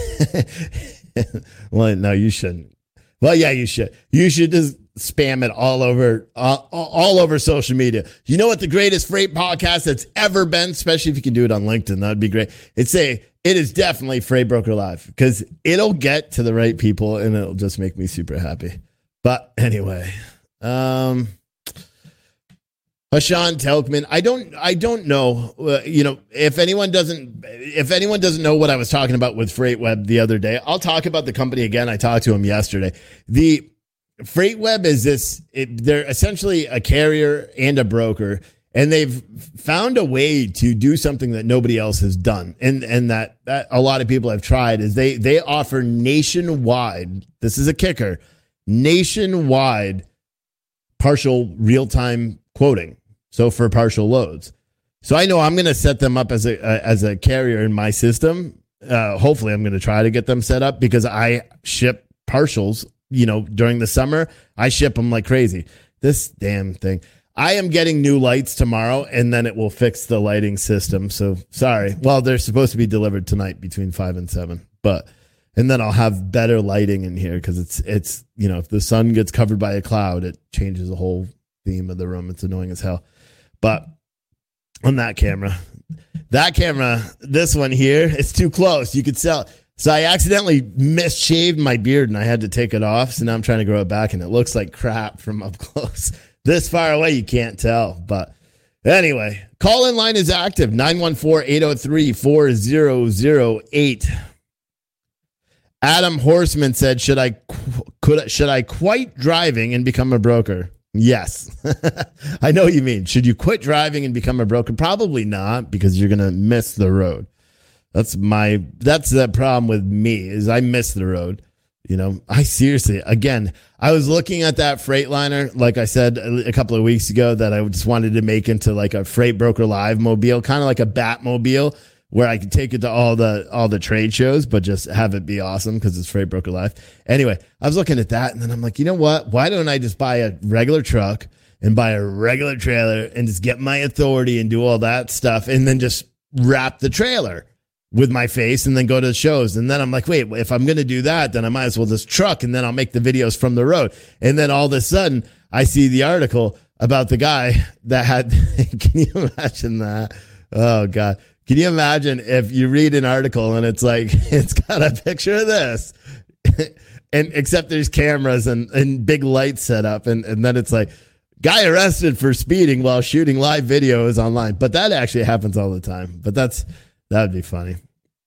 Well, no, you shouldn't. Well, yeah, you should. You should just spam it all over, uh, all over social media. You know what the greatest freight podcast that's ever been, especially if you can do it on LinkedIn, that'd be great. It's a, it is definitely Freight Broker Live because it'll get to the right people and it'll just make me super happy. But anyway, um, Hashan Telkman, I don't, I don't know. Uh, you know, if anyone doesn't, if anyone doesn't know what I was talking about with FreightWeb the other day, I'll talk about the company again. I talked to him yesterday. The FreightWeb is this, it, they're essentially a carrier and a broker, and they've found a way to do something that nobody else has done. And, and that, that a lot of people have tried is they, they offer nationwide. This is a kicker, nationwide partial real-time quoting. So for partial loads. So I know I'm going to set them up as a, uh, as a carrier in my system. Uh, hopefully I'm going to try to get them set up because I ship partials, you know, during the summer. I ship them like crazy. This damn thing. I am getting new lights tomorrow and then it will fix the lighting system. So sorry. Well, they're supposed to be delivered tonight between five and seven, but, and then I'll have better lighting in here because it's, it's, you know, if the sun gets covered by a cloud, it changes the whole theme of the room. It's annoying as hell. But on that camera, that camera, this one here, it's too close. You could sell. So I accidentally misshaved my beard and I had to take it off. So now I'm trying to grow it back and it looks like crap from up close. This far away, you can't tell. But anyway, call in line is active. nine one four, eight oh three, four oh oh eight. Adam Horseman said, should I, could, should I quit driving and become a broker? Yes. I know what you mean. Should you quit driving and become a broker? Probably not, because you're going to miss the road. That's my, that's the problem with me is I miss the road. You know, I seriously, again, I was looking at that Freightliner, like I said a, a couple of weeks ago, that I just wanted to make into like a Freight Broker Live mobile, kind of like a Batmobile, where I could take it to all the all the trade shows, but just have it be awesome because it's Freight Broker Live. Anyway, I was looking at that, and then I'm like, you know what? Why don't I just buy a regular truck and buy a regular trailer and just get my authority and do all that stuff, and then just wrap the trailer with my face and then go to the shows. And then I'm like, wait, if I'm going to do that, then I might as well just truck, and then I'll make the videos from the road. And then all of a sudden, I see the article about the guy that had, can you imagine that? Oh, God. Can you imagine if you read an article and it's like, it's got a picture of this, and except there's cameras and, and big lights set up. And, and then it's like, guy arrested for speeding while shooting live videos online. But that actually happens all the time. But that's, that would be funny.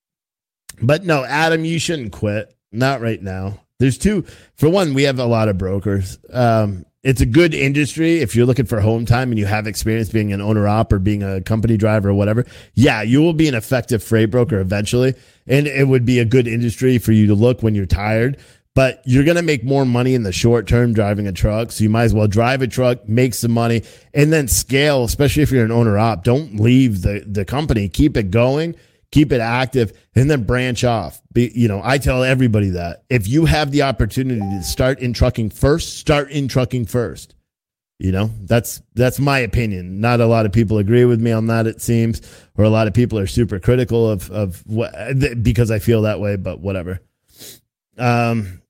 But no, Adam, you shouldn't quit. Not right now. There's two. For one, we have a lot of brokers. Um, It's a good industry if you're looking for home time and you have experience being an owner op or being a company driver or whatever. Yeah, you will be an effective freight broker eventually, and it would be a good industry for you to look when you're tired. But you're going to make more money in the short term driving a truck, so you might as well drive a truck, make some money, and then scale, especially if you're an owner op. Don't leave the, the company. Keep it going. Keep it active, and then branch off. Be, you know, I tell everybody that if you have the opportunity to start in trucking first, start in trucking first. You know, that's that's my opinion. Not a lot of people agree with me on that, it seems, or a lot of people are super critical of of what because I feel that way. But whatever. Um,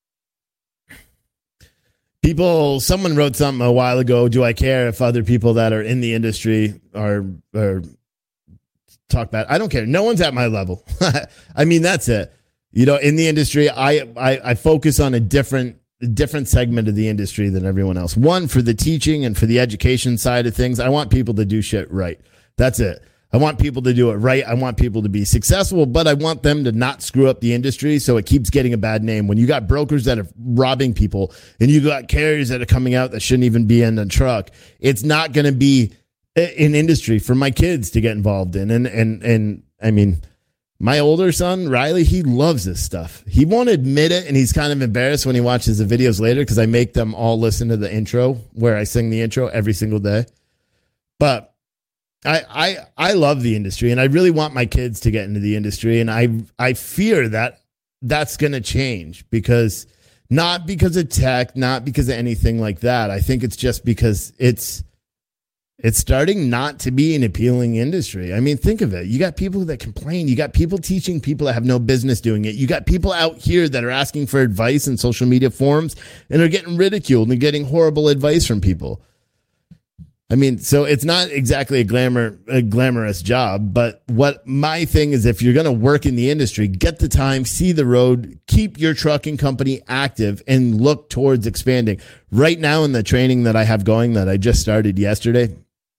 people, someone wrote something a while ago. Do I care if other people that are in the industry are are talk bad? I don't care. No one's at my level. I mean, that's it. You know, in the industry, I, I, I focus on a different, different segment of the industry than everyone else. One, for the teaching and for the education side of things. I want people to do shit right. That's it. I want people to do it right. I want people to be successful, but I want them to not screw up the industry so it keeps getting a bad name. When you got brokers that are robbing people and you got carriers that are coming out that shouldn't even be in a truck, it's not going to be an industry for my kids to get involved in. And, and, and I mean, My older son, Riley, he loves this stuff. He won't admit it, and he's kind of embarrassed when he watches the videos later because I make them all listen to the intro where I sing the intro every single day. But I, I I love the industry, and I really want my kids to get into the industry, and I I fear that that's going to change because not because of tech, not because of anything like that. I think it's just because it's it's starting not to be an appealing industry. I mean, think of it. You got people that complain. You got people teaching people that have no business doing it. You got people out here that are asking for advice in social media forums and are getting ridiculed and getting horrible advice from people. I mean, so it's not exactly a glamour, a glamorous job, but what my thing is, if you're going to work in the industry, get the time, see the road, keep your trucking company active, and look towards expanding. Right now in the training that I have going that I just started yesterday,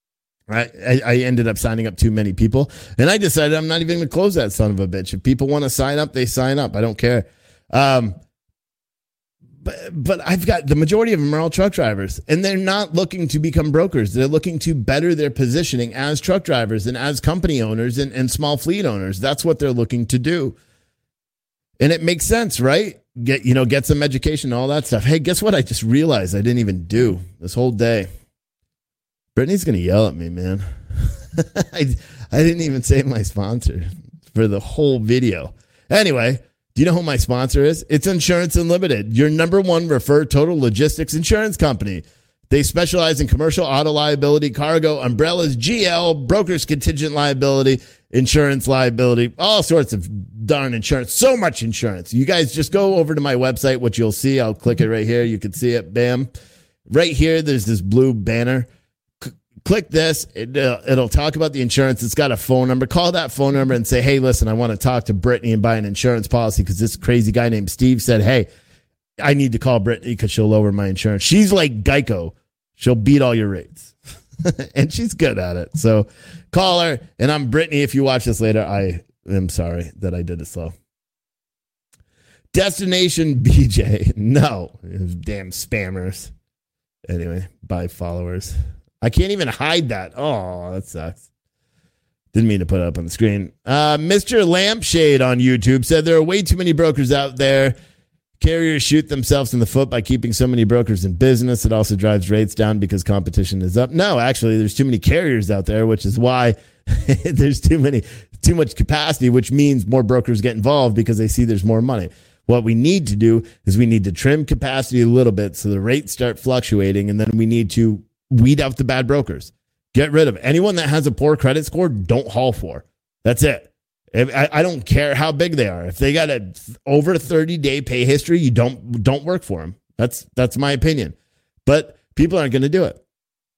I, I ended up signing up too many people, and I decided I'm not even going to close that son of a bitch. If people want to sign up, they sign up. I don't care. Um, but but I've got the majority of them are all truck drivers, and they're not looking to become brokers. They're looking to better their positioning as truck drivers and as company owners and, and small fleet owners. That's what they're looking to do. And it makes sense, right? Get, you know, get some education, all that stuff. Hey, guess what? I just realized I didn't even do this whole day. Brittany's going to yell at me, man. I, I didn't even say my sponsor for the whole video. Anyway, do you know who my sponsor is? It's Insurance Unlimited, your number one referred total logistics insurance company. They specialize in commercial auto liability, cargo, umbrellas, G L, brokers, contingent liability, insurance liability, all sorts of darn insurance. So much insurance. You guys just go over to my website, which you'll see. I'll click it right here. You can see it. Bam. Right here, there's this blue banner. Click this. It, uh, it'll talk about the insurance. It's got a phone number. Call that phone number and say, hey, listen, I want to talk to Brittany and buy an insurance policy because this crazy guy named Steve said, hey, I need to call Brittany because she'll lower my insurance. She's like Geico. She'll beat all your rates. And she's good at it. So call her. And I'm Brittany. If you watch this later, I am sorry that I did it slow. Destination B J. No. Damn spammers. Anyway, buy followers. I can't even hide that. Oh, that sucks. Didn't mean to put it up on the screen. Uh, Mister Lampshade on YouTube said there are way too many brokers out there. Carriers shoot themselves in the foot by keeping so many brokers in business. It also drives rates down because competition is up. No, actually, there's too many carriers out there, which is why there's too many, too much capacity, which means more brokers get involved because they see there's more money. What we need to do is we need to trim capacity a little bit so the rates start fluctuating, and then we need to weed out the bad brokers. Get rid of anyone that has a poor credit score. Don't haul for. That's it. If, I, I don't care how big they are. If they got a over thirty day pay history, you don't don't work for them. That's that's my opinion. But people aren't going to do it.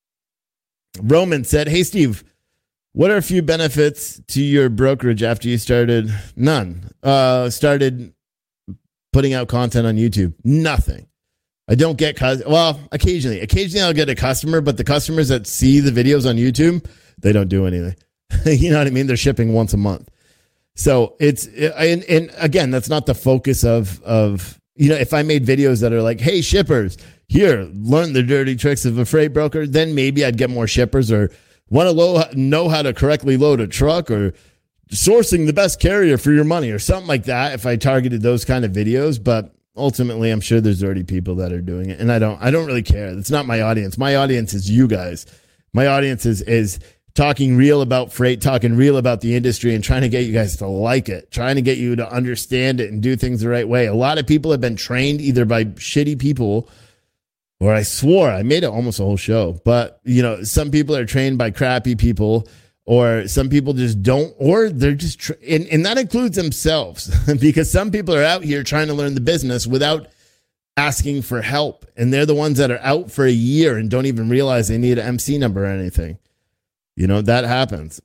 Roman said, "Hey Steve, what are a few benefits to your brokerage after you started?" None. Uh, started putting out content on YouTube. Nothing. I don't get, cus- well, occasionally, occasionally I'll get a customer, but the customers that see the videos on YouTube, they don't do anything. You know what I mean? They're shipping once a month. So it's, and, and again, that's not the focus of, of, you know, if I made videos that are like, hey, shippers, here, learn the dirty tricks of a freight broker, then maybe I'd get more shippers, or want to lo- know how to correctly load a truck, or sourcing the best carrier for your money, or something like that if I targeted those kind of videos. But ultimately, I'm sure there's already people that are doing it, and I don't I don't really care. It's not my audience. My audience is you guys. My audience is is talking real about freight, talking real about the industry, and trying to get you guys to like it, trying to get you to understand it and do things the right way. A lot of people have been trained either by shitty people, or I swore I made it almost a whole show, but you know, some people are trained by crappy people, or some people just don't, or they're just, tr- and, and that includes themselves, because some people are out here trying to learn the business without asking for help. And they're the ones that are out for a year and don't even realize they need an M C number or anything. You know, that happens.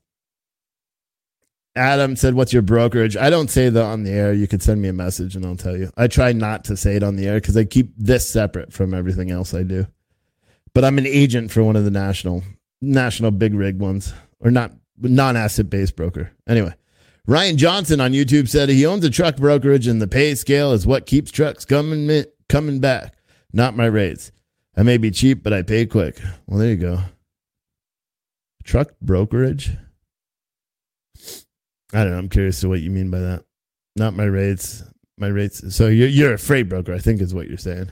Adam said, what's your brokerage? I don't say that on the air. You could send me a message and I'll tell you. I try not to say it on the air because I keep this separate from everything else I do. But I'm an agent for one of the national, national big rig ones. Or not non-asset based broker. Anyway, Ryan Johnson on YouTube said he owns a truck brokerage and the pay scale is what keeps trucks coming coming back, not my rates. I may be cheap, but I pay quick. Well, there you go. Truck brokerage. I don't know. I'm curious to what you mean by that. Not my rates. My rates. So you're, you're a freight broker, I think is what you're saying.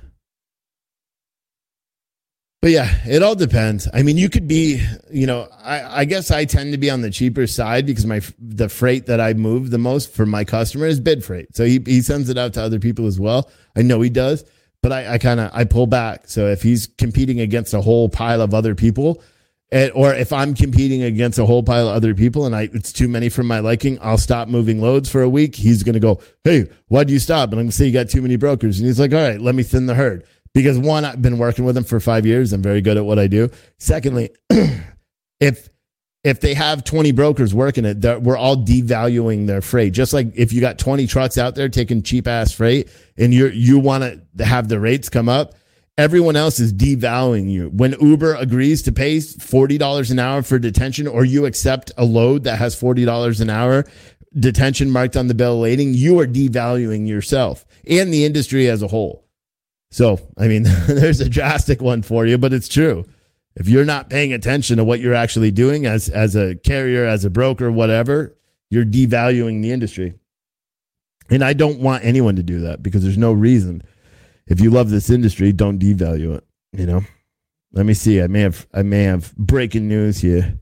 But yeah, it all depends. I mean, you could be, you know, I, I guess I tend to be on the cheaper side because my the freight that I move the most for my customer is bid freight. So he, he sends it out to other people as well. I know he does, but I, I kind of, I pull back. So if he's competing against a whole pile of other people, and, or if I'm competing against a whole pile of other people and I it's too many for my liking, I'll stop moving loads for a week. He's going to go, hey, why'd you stop? And I'm going to say, you got too many brokers. And he's like, all right, let me thin the herd. Because one, I've been working with them for five years. I'm very good at what I do. Secondly, if if they have twenty brokers working it, we're all devaluing their freight. Just like if you got twenty trucks out there taking cheap ass freight and you you want to have the rates come up, everyone else is devaluing you. When Uber agrees to pay forty dollars an hour for detention, or you accept a load that has forty dollars an hour detention marked on the bill of lading, you are devaluing yourself and the industry as a whole. So, I mean, there's a drastic one for you, but it's true. If you're not paying attention to what you're actually doing as, as a carrier, as a broker, whatever, you're devaluing the industry. And I don't want anyone to do that because there's no reason. If you love this industry, don't devalue it, you know? Let me see. I may have, I may have breaking news here.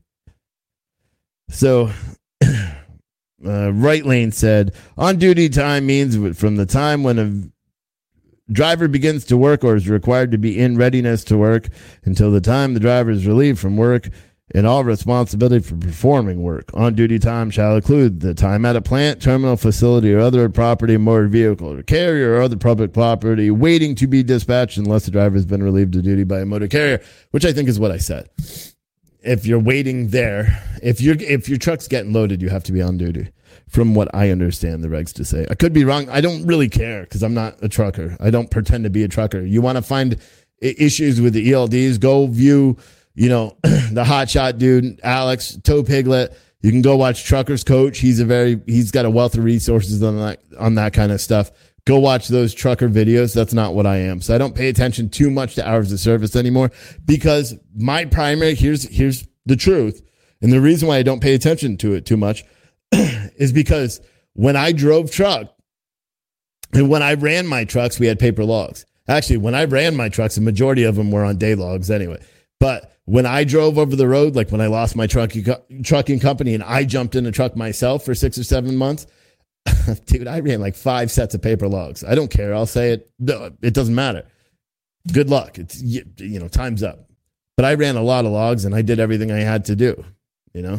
So, uh, Right Lane said, on duty time means from the time when a driver begins to work or is required to be in readiness to work until the time the driver is relieved from work and all responsibility for performing work. On-duty time shall include the time at a plant, terminal, facility, or other property, motor vehicle, or carrier, or other public property waiting to be dispatched unless the driver has been relieved of duty by a motor carrier, which I think is what I said. If you're waiting there, if you're if your truck's getting loaded, you have to be on duty. From what I understand the regs to say. I could be wrong. I don't really care because I'm not a trucker. I don't pretend to be a trucker. You want to find issues with the E L Ds, go view, you know, the hotshot dude, Alex, Toe Piglet. You can go watch Truckers Coach. He's a very, he's got a wealth of resources on that, on that kind of stuff. Go watch those trucker videos. That's not what I am. So I don't pay attention too much to hours of service anymore because my primary, here's, here's the truth. And the reason why I don't pay attention to it too much is because when I drove truck and when I ran my trucks, we had paper logs. Actually, when I ran my trucks, the majority of them were on day logs anyway. But when I drove over the road, like when I lost my truck, trucking company and I jumped in a truck myself for six or seven months, dude, I ran like five sets of paper logs. I don't care. I'll say it. It doesn't matter. Good luck. It's, you know, time's up. But I ran a lot of logs and I did everything I had to do, you know,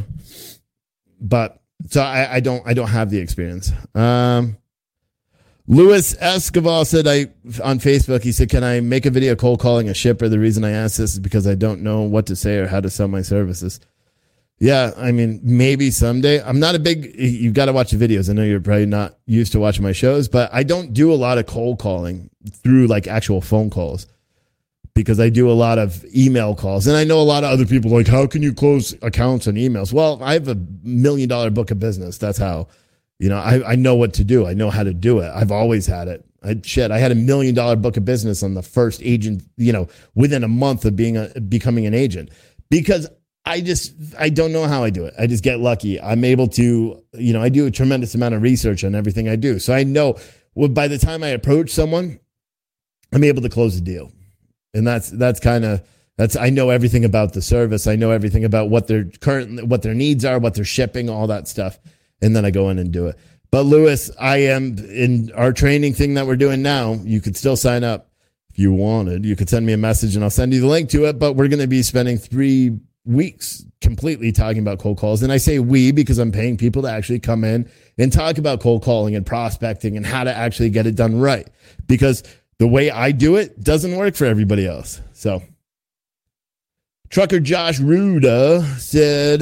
but So I, I don't I don't have the experience. Um, Louis Escobar said I on Facebook, he said, can I make a video cold calling a shipper? The reason I asked this is because I don't know what to say or how to sell my services. Yeah, I mean, maybe someday. I'm not a big, you've got to watch the videos. I know you're probably not used to watching my shows, but I don't do a lot of cold calling through like actual phone calls because I do a lot of email calls. And I know a lot of other people like, how can you close accounts and emails? Well, I have a million dollar book of business. That's how, you know, I, I know what to do. I know how to do it. I've always had it. I, shit, I had a million dollar book of business on the first agent, you know, within a month of being a, becoming an agent because I just, I don't know how I do it. I just get lucky. I'm able to, you know, I do a tremendous amount of research on everything I do. So I know well, by the time I approach someone, I'm able to close a deal. And that's, that's kind of, that's, I know everything about the service. I know everything about what their current, what their needs are, what they're shipping, all that stuff. And then I go in and do it. But Louis, I am in our training thing that we're doing now. You could still sign up if you wanted. You could send me a message and I'll send you the link to it. But we're going to be spending three weeks completely talking about cold calls. And I say we because I'm paying people to actually come in and talk about cold calling and prospecting and how to actually get it done right. Because the way I do it doesn't work for everybody else. So Trucker Josh Ruda said,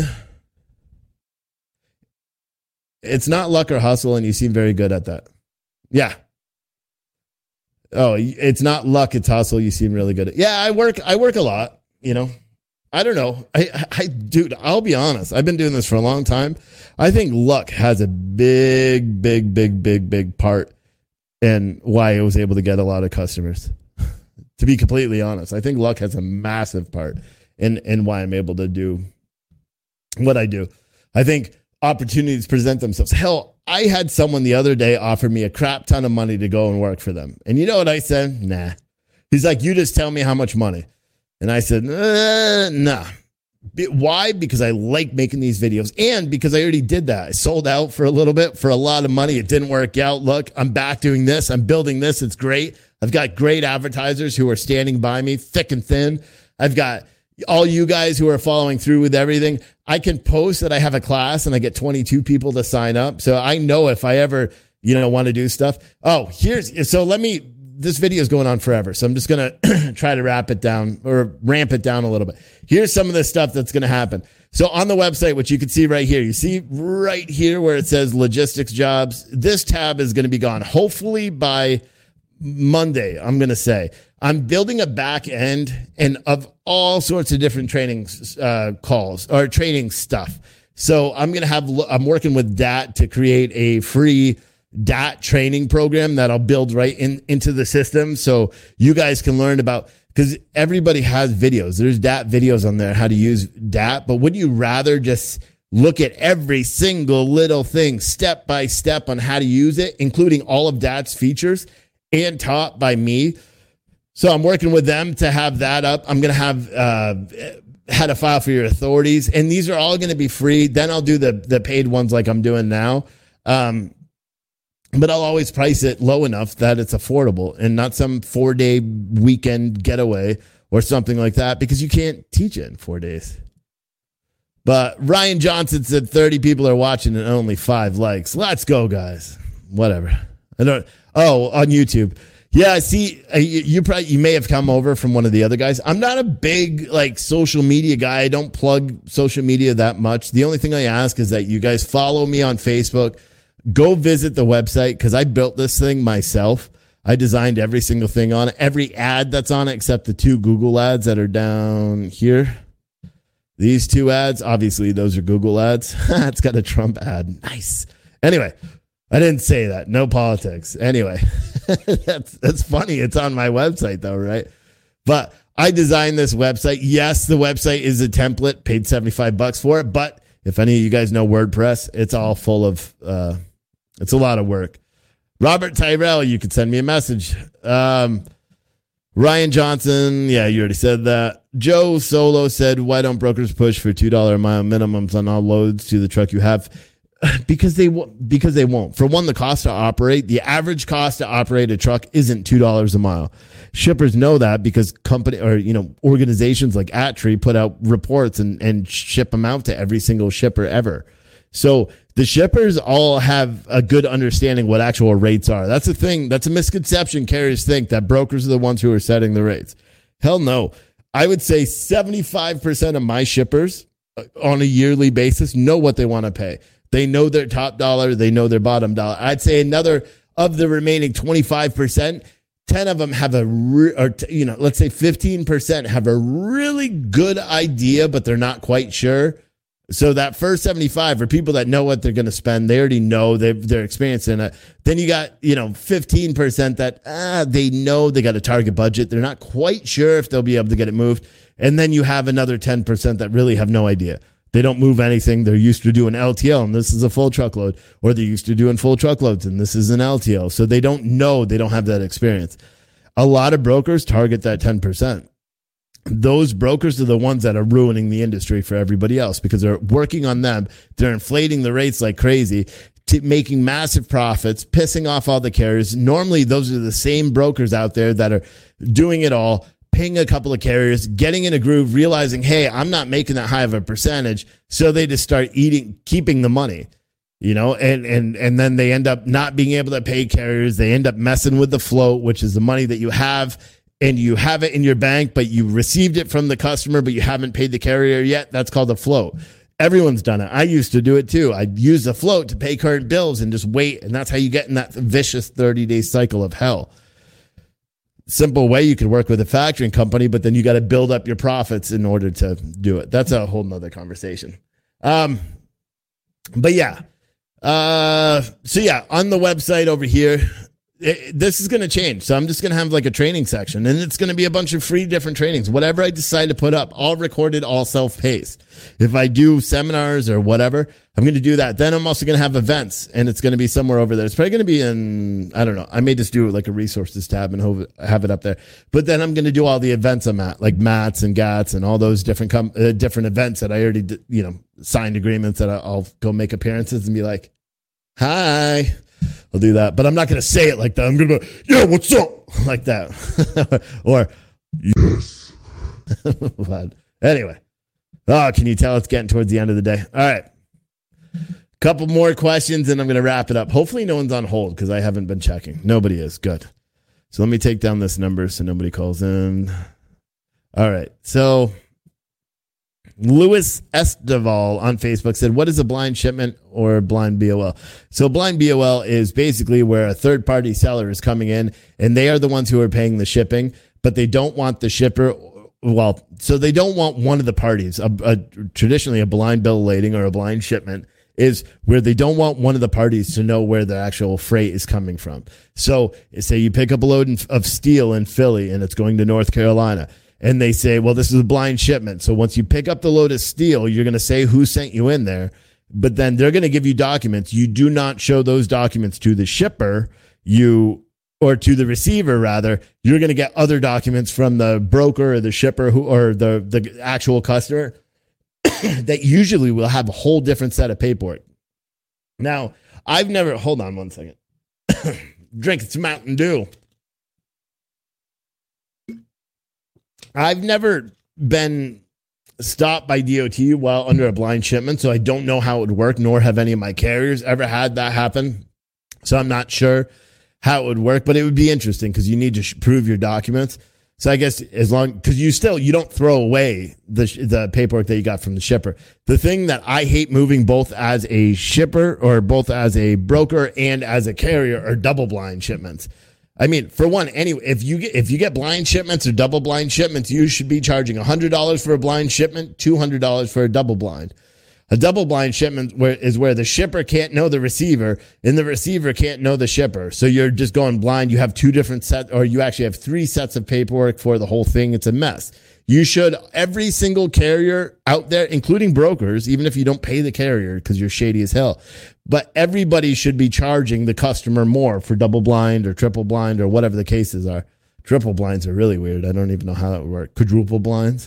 it's not luck or hustle, and you seem very good at that. Yeah. Oh, it's not luck, it's hustle. You seem really good at. Yeah, I work. I work a lot. You know, I don't know. I, I, dude, I'll be honest. I've been doing this for a long time. I think luck has a big, big, big, big, big part in why I was able to get a lot of customers. To be completely honest, I think luck has a massive part in in why I'm able to do what I do. I think opportunities present themselves. Hell, I had someone the other day offer me a crap ton of money to go and work for them. And you know what I said? Nah. He's like, you just tell me how much money. And I said, uh, nah. Why? Because I like making these videos and because I already did that. I sold out for a little bit for a lot of money. It didn't work out. Look, I'm back doing this. I'm building this. It's great. I've got great advertisers who are standing by me thick and thin. I've got all you guys who are following through with everything. I can post that I have a class and I get twenty-two people to sign up. So I know if I ever, you know, want to do stuff. Oh, here's, so let me, this video is going on forever. So I'm just going to try to wrap it down or ramp it down a little bit. Here's some of the stuff that's going to happen. So on the website, which you can see right here, you see right here where it says logistics jobs, this tab is going to be gone. Hopefully by Monday, I'm going to say. I'm building a back end and of all sorts of different training uh, calls or training stuff. So I'm going to have, I'm working with D A T to create a free D A T training program that I'll build right in, into the system. So you guys can learn about, because everybody has videos. There's D A T videos on there, how to use D A T. But would you rather just look at every single little thing step by step on how to use it, including all of D A T's features and taught by me? So I'm working with them to have that up. I'm going to have uh, how to file for your authorities. And these are all going to be free. Then I'll do the, the paid ones like I'm doing now. Um, but I'll always price it low enough that it's affordable and not some four-day weekend getaway or something like that, because you can't teach it in four days. But Ryan Johnson said thirty people are watching and only five likes. Let's go, guys. Whatever. I don't. Oh, on YouTube. Yeah, see, you, you probably you may have come over from one of the other guys. I'm not a big like social media guy. I don't plug social media that much. The only thing I ask is that you guys follow me on Facebook. Go visit the website because I built this thing myself. I designed every single thing on it, every ad that's on it, except the two Google ads that are down here. These two ads, obviously, those are Google ads. It's got a Trump ad. Nice. Anyway, I didn't say that. No politics. Anyway, that's that's funny. It's on my website, though, right? But I designed this website. Yes, the website is a template. Paid seventy-five bucks for it. But if any of you guys know WordPress, it's all full of, uh, it's a lot of work. Robert Tyrell, you could send me a message. Um, Ryan Johnson, yeah, you already said that. Joe Solo said, why don't brokers push for two dollars a mile minimums on all loads to the truck you have? Because they because they won't. For one, the cost to operate, the average cost to operate a truck isn't two dollars a mile. Shippers know that because company or you know organizations like Attree put out reports and, and ship them out to every single shipper ever. So the shippers all have a good understanding what actual rates are. That's a thing. That's a misconception carriers think that brokers are the ones who are setting the rates. Hell no. I would say seventy-five percent of my shippers on a yearly basis know what they want to pay. They know their top dollar. They know their bottom dollar. I'd say another of the remaining twenty-five percent, ten of them have a, re- or you know, let's say fifteen percent have a really good idea, but they're not quite sure. So that first seventy-five are people that know what they're going to spend. They already know they've, they're experiencing it. Then you got, you know, fifteen percent that ah, they know they got a target budget. They're not quite sure if they'll be able to get it moved. And then you have another ten percent that really have no idea. They don't move anything. They're used to doing L T L, and this is a full truckload. Or they're used to doing full truckloads, and this is an L T L. So they don't know. They don't have that experience. A lot of brokers target that ten percent. Those brokers are the ones that are ruining the industry for everybody else because they're working on them. They're inflating the rates like crazy, to making massive profits, pissing off all the carriers. Normally, those are the same brokers out there that are doing it all, paying a couple of carriers, getting in a groove, realizing, hey, I'm not making that high of a percentage. So they just start eating, keeping the money, you know, and, and, and then they end up not being able to pay carriers. They end up messing with the float, which is the money that you have. And you have it in your bank, but you received it from the customer, but you haven't paid the carrier yet. That's called a float. Everyone's done it. I used to do it too. I'd use the float to pay current bills and just wait. And that's how you get in that vicious thirty-day cycle of hell. Simple way you could work with a factoring company, but then you got to build up your profits in order to do it. That's a whole nother conversation. Um, but yeah. Uh, so yeah, on the website over here, it, this is going to change. So I'm just going to have like a training section, and it's going to be a bunch of free different trainings. Whatever I decide to put up, all recorded, all self-paced. If I do seminars or whatever, I'm going to do that. Then I'm also going to have events, and it's going to be somewhere over there. It's probably going to be in, I don't know. I may just do like a resources tab and have it, have it up there. But then I'm going to do all the events I'm at, like Mats and Gats and all those different com- uh, different events that I already, did, you know, signed agreements that I'll go make appearances and be like, hi. I'll do that, but I'm not going to say it like that. I'm going to go, yeah, what's up? Like that. Or, yes. But anyway. Oh, can you tell it's getting towards the end of the day? All right. Couple more questions, and I'm going to wrap it up. Hopefully no one's on hold because I haven't been checking. Nobody is. Good. So let me take down this number so nobody calls in. All right. So Louis Esteval on Facebook said, what is a blind shipment or blind B O L? So blind B O L is basically where a third-party seller is coming in, and they are the ones who are paying the shipping, but they don't want the shipper. Well, so they don't want one of the parties. A, a, traditionally, a blind bill of lading or a blind shipment is where they don't want one of the parties to know where the actual freight is coming from. So say you pick up a load in, of steel in Philly, and it's going to North Carolina. And they say, well, this is a blind shipment. So once you pick up the load of steel, you're going to say who sent you in there. But then they're going to give you documents. You do not show those documents to the shipper, you or to the receiver, rather. You're going to get other documents from the broker or the shipper who or the, the actual customer that usually will have a whole different set of paperwork. Now, I've never, hold on one second. Drink some Mountain Dew. I've never been stopped by D O T while under a blind shipment, so I don't know how it would work, nor have any of my carriers ever had that happen. So I'm not sure how it would work, but it would be interesting because you need to sh- prove your documents. So I guess as long, because you still, you don't throw away the the paperwork that you got from the shipper. The thing that I hate moving both as a shipper or both as a broker and as a carrier are double blind shipments. I mean, for one, anyway, if you get, if you get blind shipments or double blind shipments, you should be charging one hundred dollars for a blind shipment, two hundred dollars for a double blind. A double blind shipment where, is where the shipper can't know the receiver and the receiver can't know the shipper. So you're just going blind. You have two different sets, or you actually have three sets of paperwork for the whole thing. It's a mess. You should, every single carrier out there, including brokers, even if you don't pay the carrier because you're shady as hell, but everybody should be charging the customer more for double blind or triple blind or whatever the cases are. Triple blinds are really weird. I don't even know how that would work. Quadruple blinds?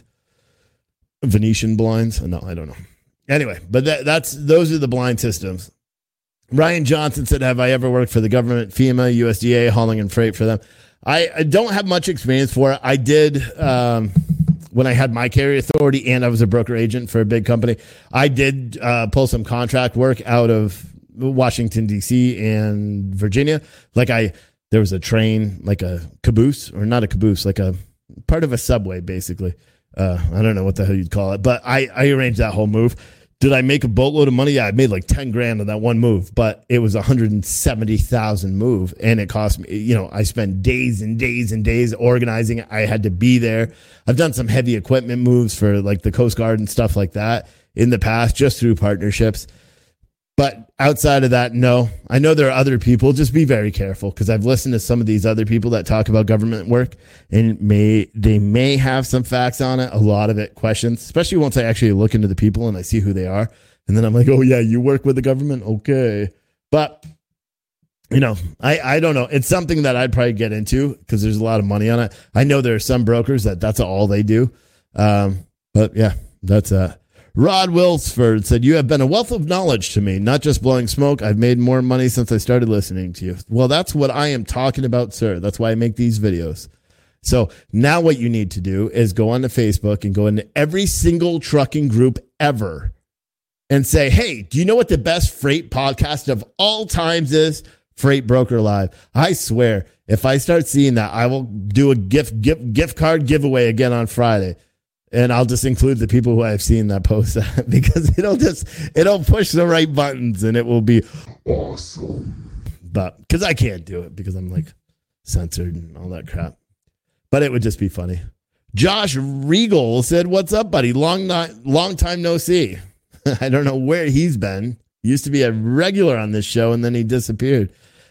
Venetian blinds? No, I don't know. Anyway, but that, that's those are the blind systems. Ryan Johnson said, have I ever worked for the government, FEMA, U S D A, hauling and freight for them? I, I don't have much experience for it. I did um, when I had my carrier authority and I was a broker agent for a big company. I did uh, pull some contract work out of Washington, D C and Virginia. Like I, there was a train, like a caboose, or not a caboose, like a part of a subway, basically. Uh, I don't know what the hell you'd call it, but I, I arranged that whole move. Did I make a boatload of money? Yeah, I made like ten grand on that one move, but it was a one hundred seventy thousand move, and it cost me, you know, I spent days and days and days organizing it. I had to be there. I've done some heavy equipment moves for like the Coast Guard and stuff like that in the past, just through partnerships. But outside of that, no. I know there are other people. Just be very careful, because I've listened to some of these other people that talk about government work, and may they may have some facts on it. A lot of it questions, especially once I actually look into the people and I see who they are. And then I'm like, oh, yeah, you work with the government? Okay. But, you know, I, I don't know. It's something that I'd probably get into because there's a lot of money on it. I know there are some brokers that that's all they do. Um, but, yeah, that's uh Rod Wilsford said, you have been a wealth of knowledge to me, not just blowing smoke. I've made more money since I started listening to you. Well, that's what I am talking about, sir. That's why I make these videos. So now what you need to do is go onto Facebook and go into every single trucking group ever and say, hey, do you know what the best freight podcast of all times is? Freight Broker Live. I swear, if I start seeing that, I will do a gift, gift, gift card giveaway again on Friday. And I'll just include the people who I've seen that post that, because it'll just, it'll push the right buttons and it will be awesome. But because I can't do it because I'm like censored and all that crap. But it would just be funny. Josh Regal said, what's up, buddy? Long, not, long time no see. I don't know where he's been. He used to be a regular on this show and then he disappeared.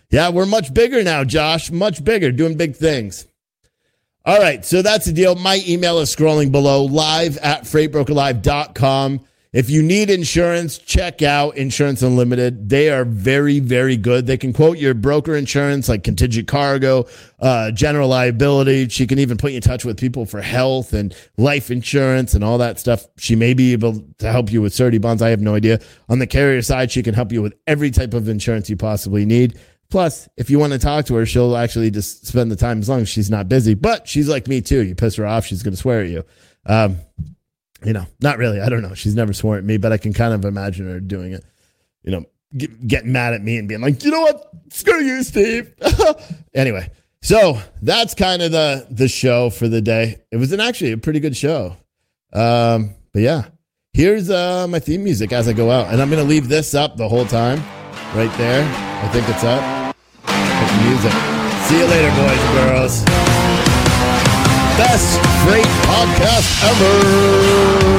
Yeah, we're much bigger now, Josh. Much bigger, doing big things. All right, so that's the deal. My email is scrolling below, live at freight broker live dot com. If you need insurance, check out Insurance Unlimited. They are very, very good. They can quote your broker insurance like contingent cargo, uh, general liability. She can even put you in touch with people for health and life insurance and all that stuff. She may be able to help you with surety bonds. I have no idea. On the carrier side, she can help you with every type of insurance you possibly need. Plus, if you want to talk to her, she'll actually just spend the time as long as she's not busy. But she's like me, too. You piss her off, she's going to swear at you. Um, You know, not really. I don't know. She's never sworn at me, but I can kind of imagine her doing it. You know, get, getting mad at me and being like, you know what? Screw you, Steve. Anyway, so that's kind of the the show for the day. It was an actually a pretty good show. Um, but yeah, here's uh, my theme music as I go out. And I'm going to leave this up the whole time right there. I think it's up. Put the music. See you later, boys and girls. Best freight podcast ever.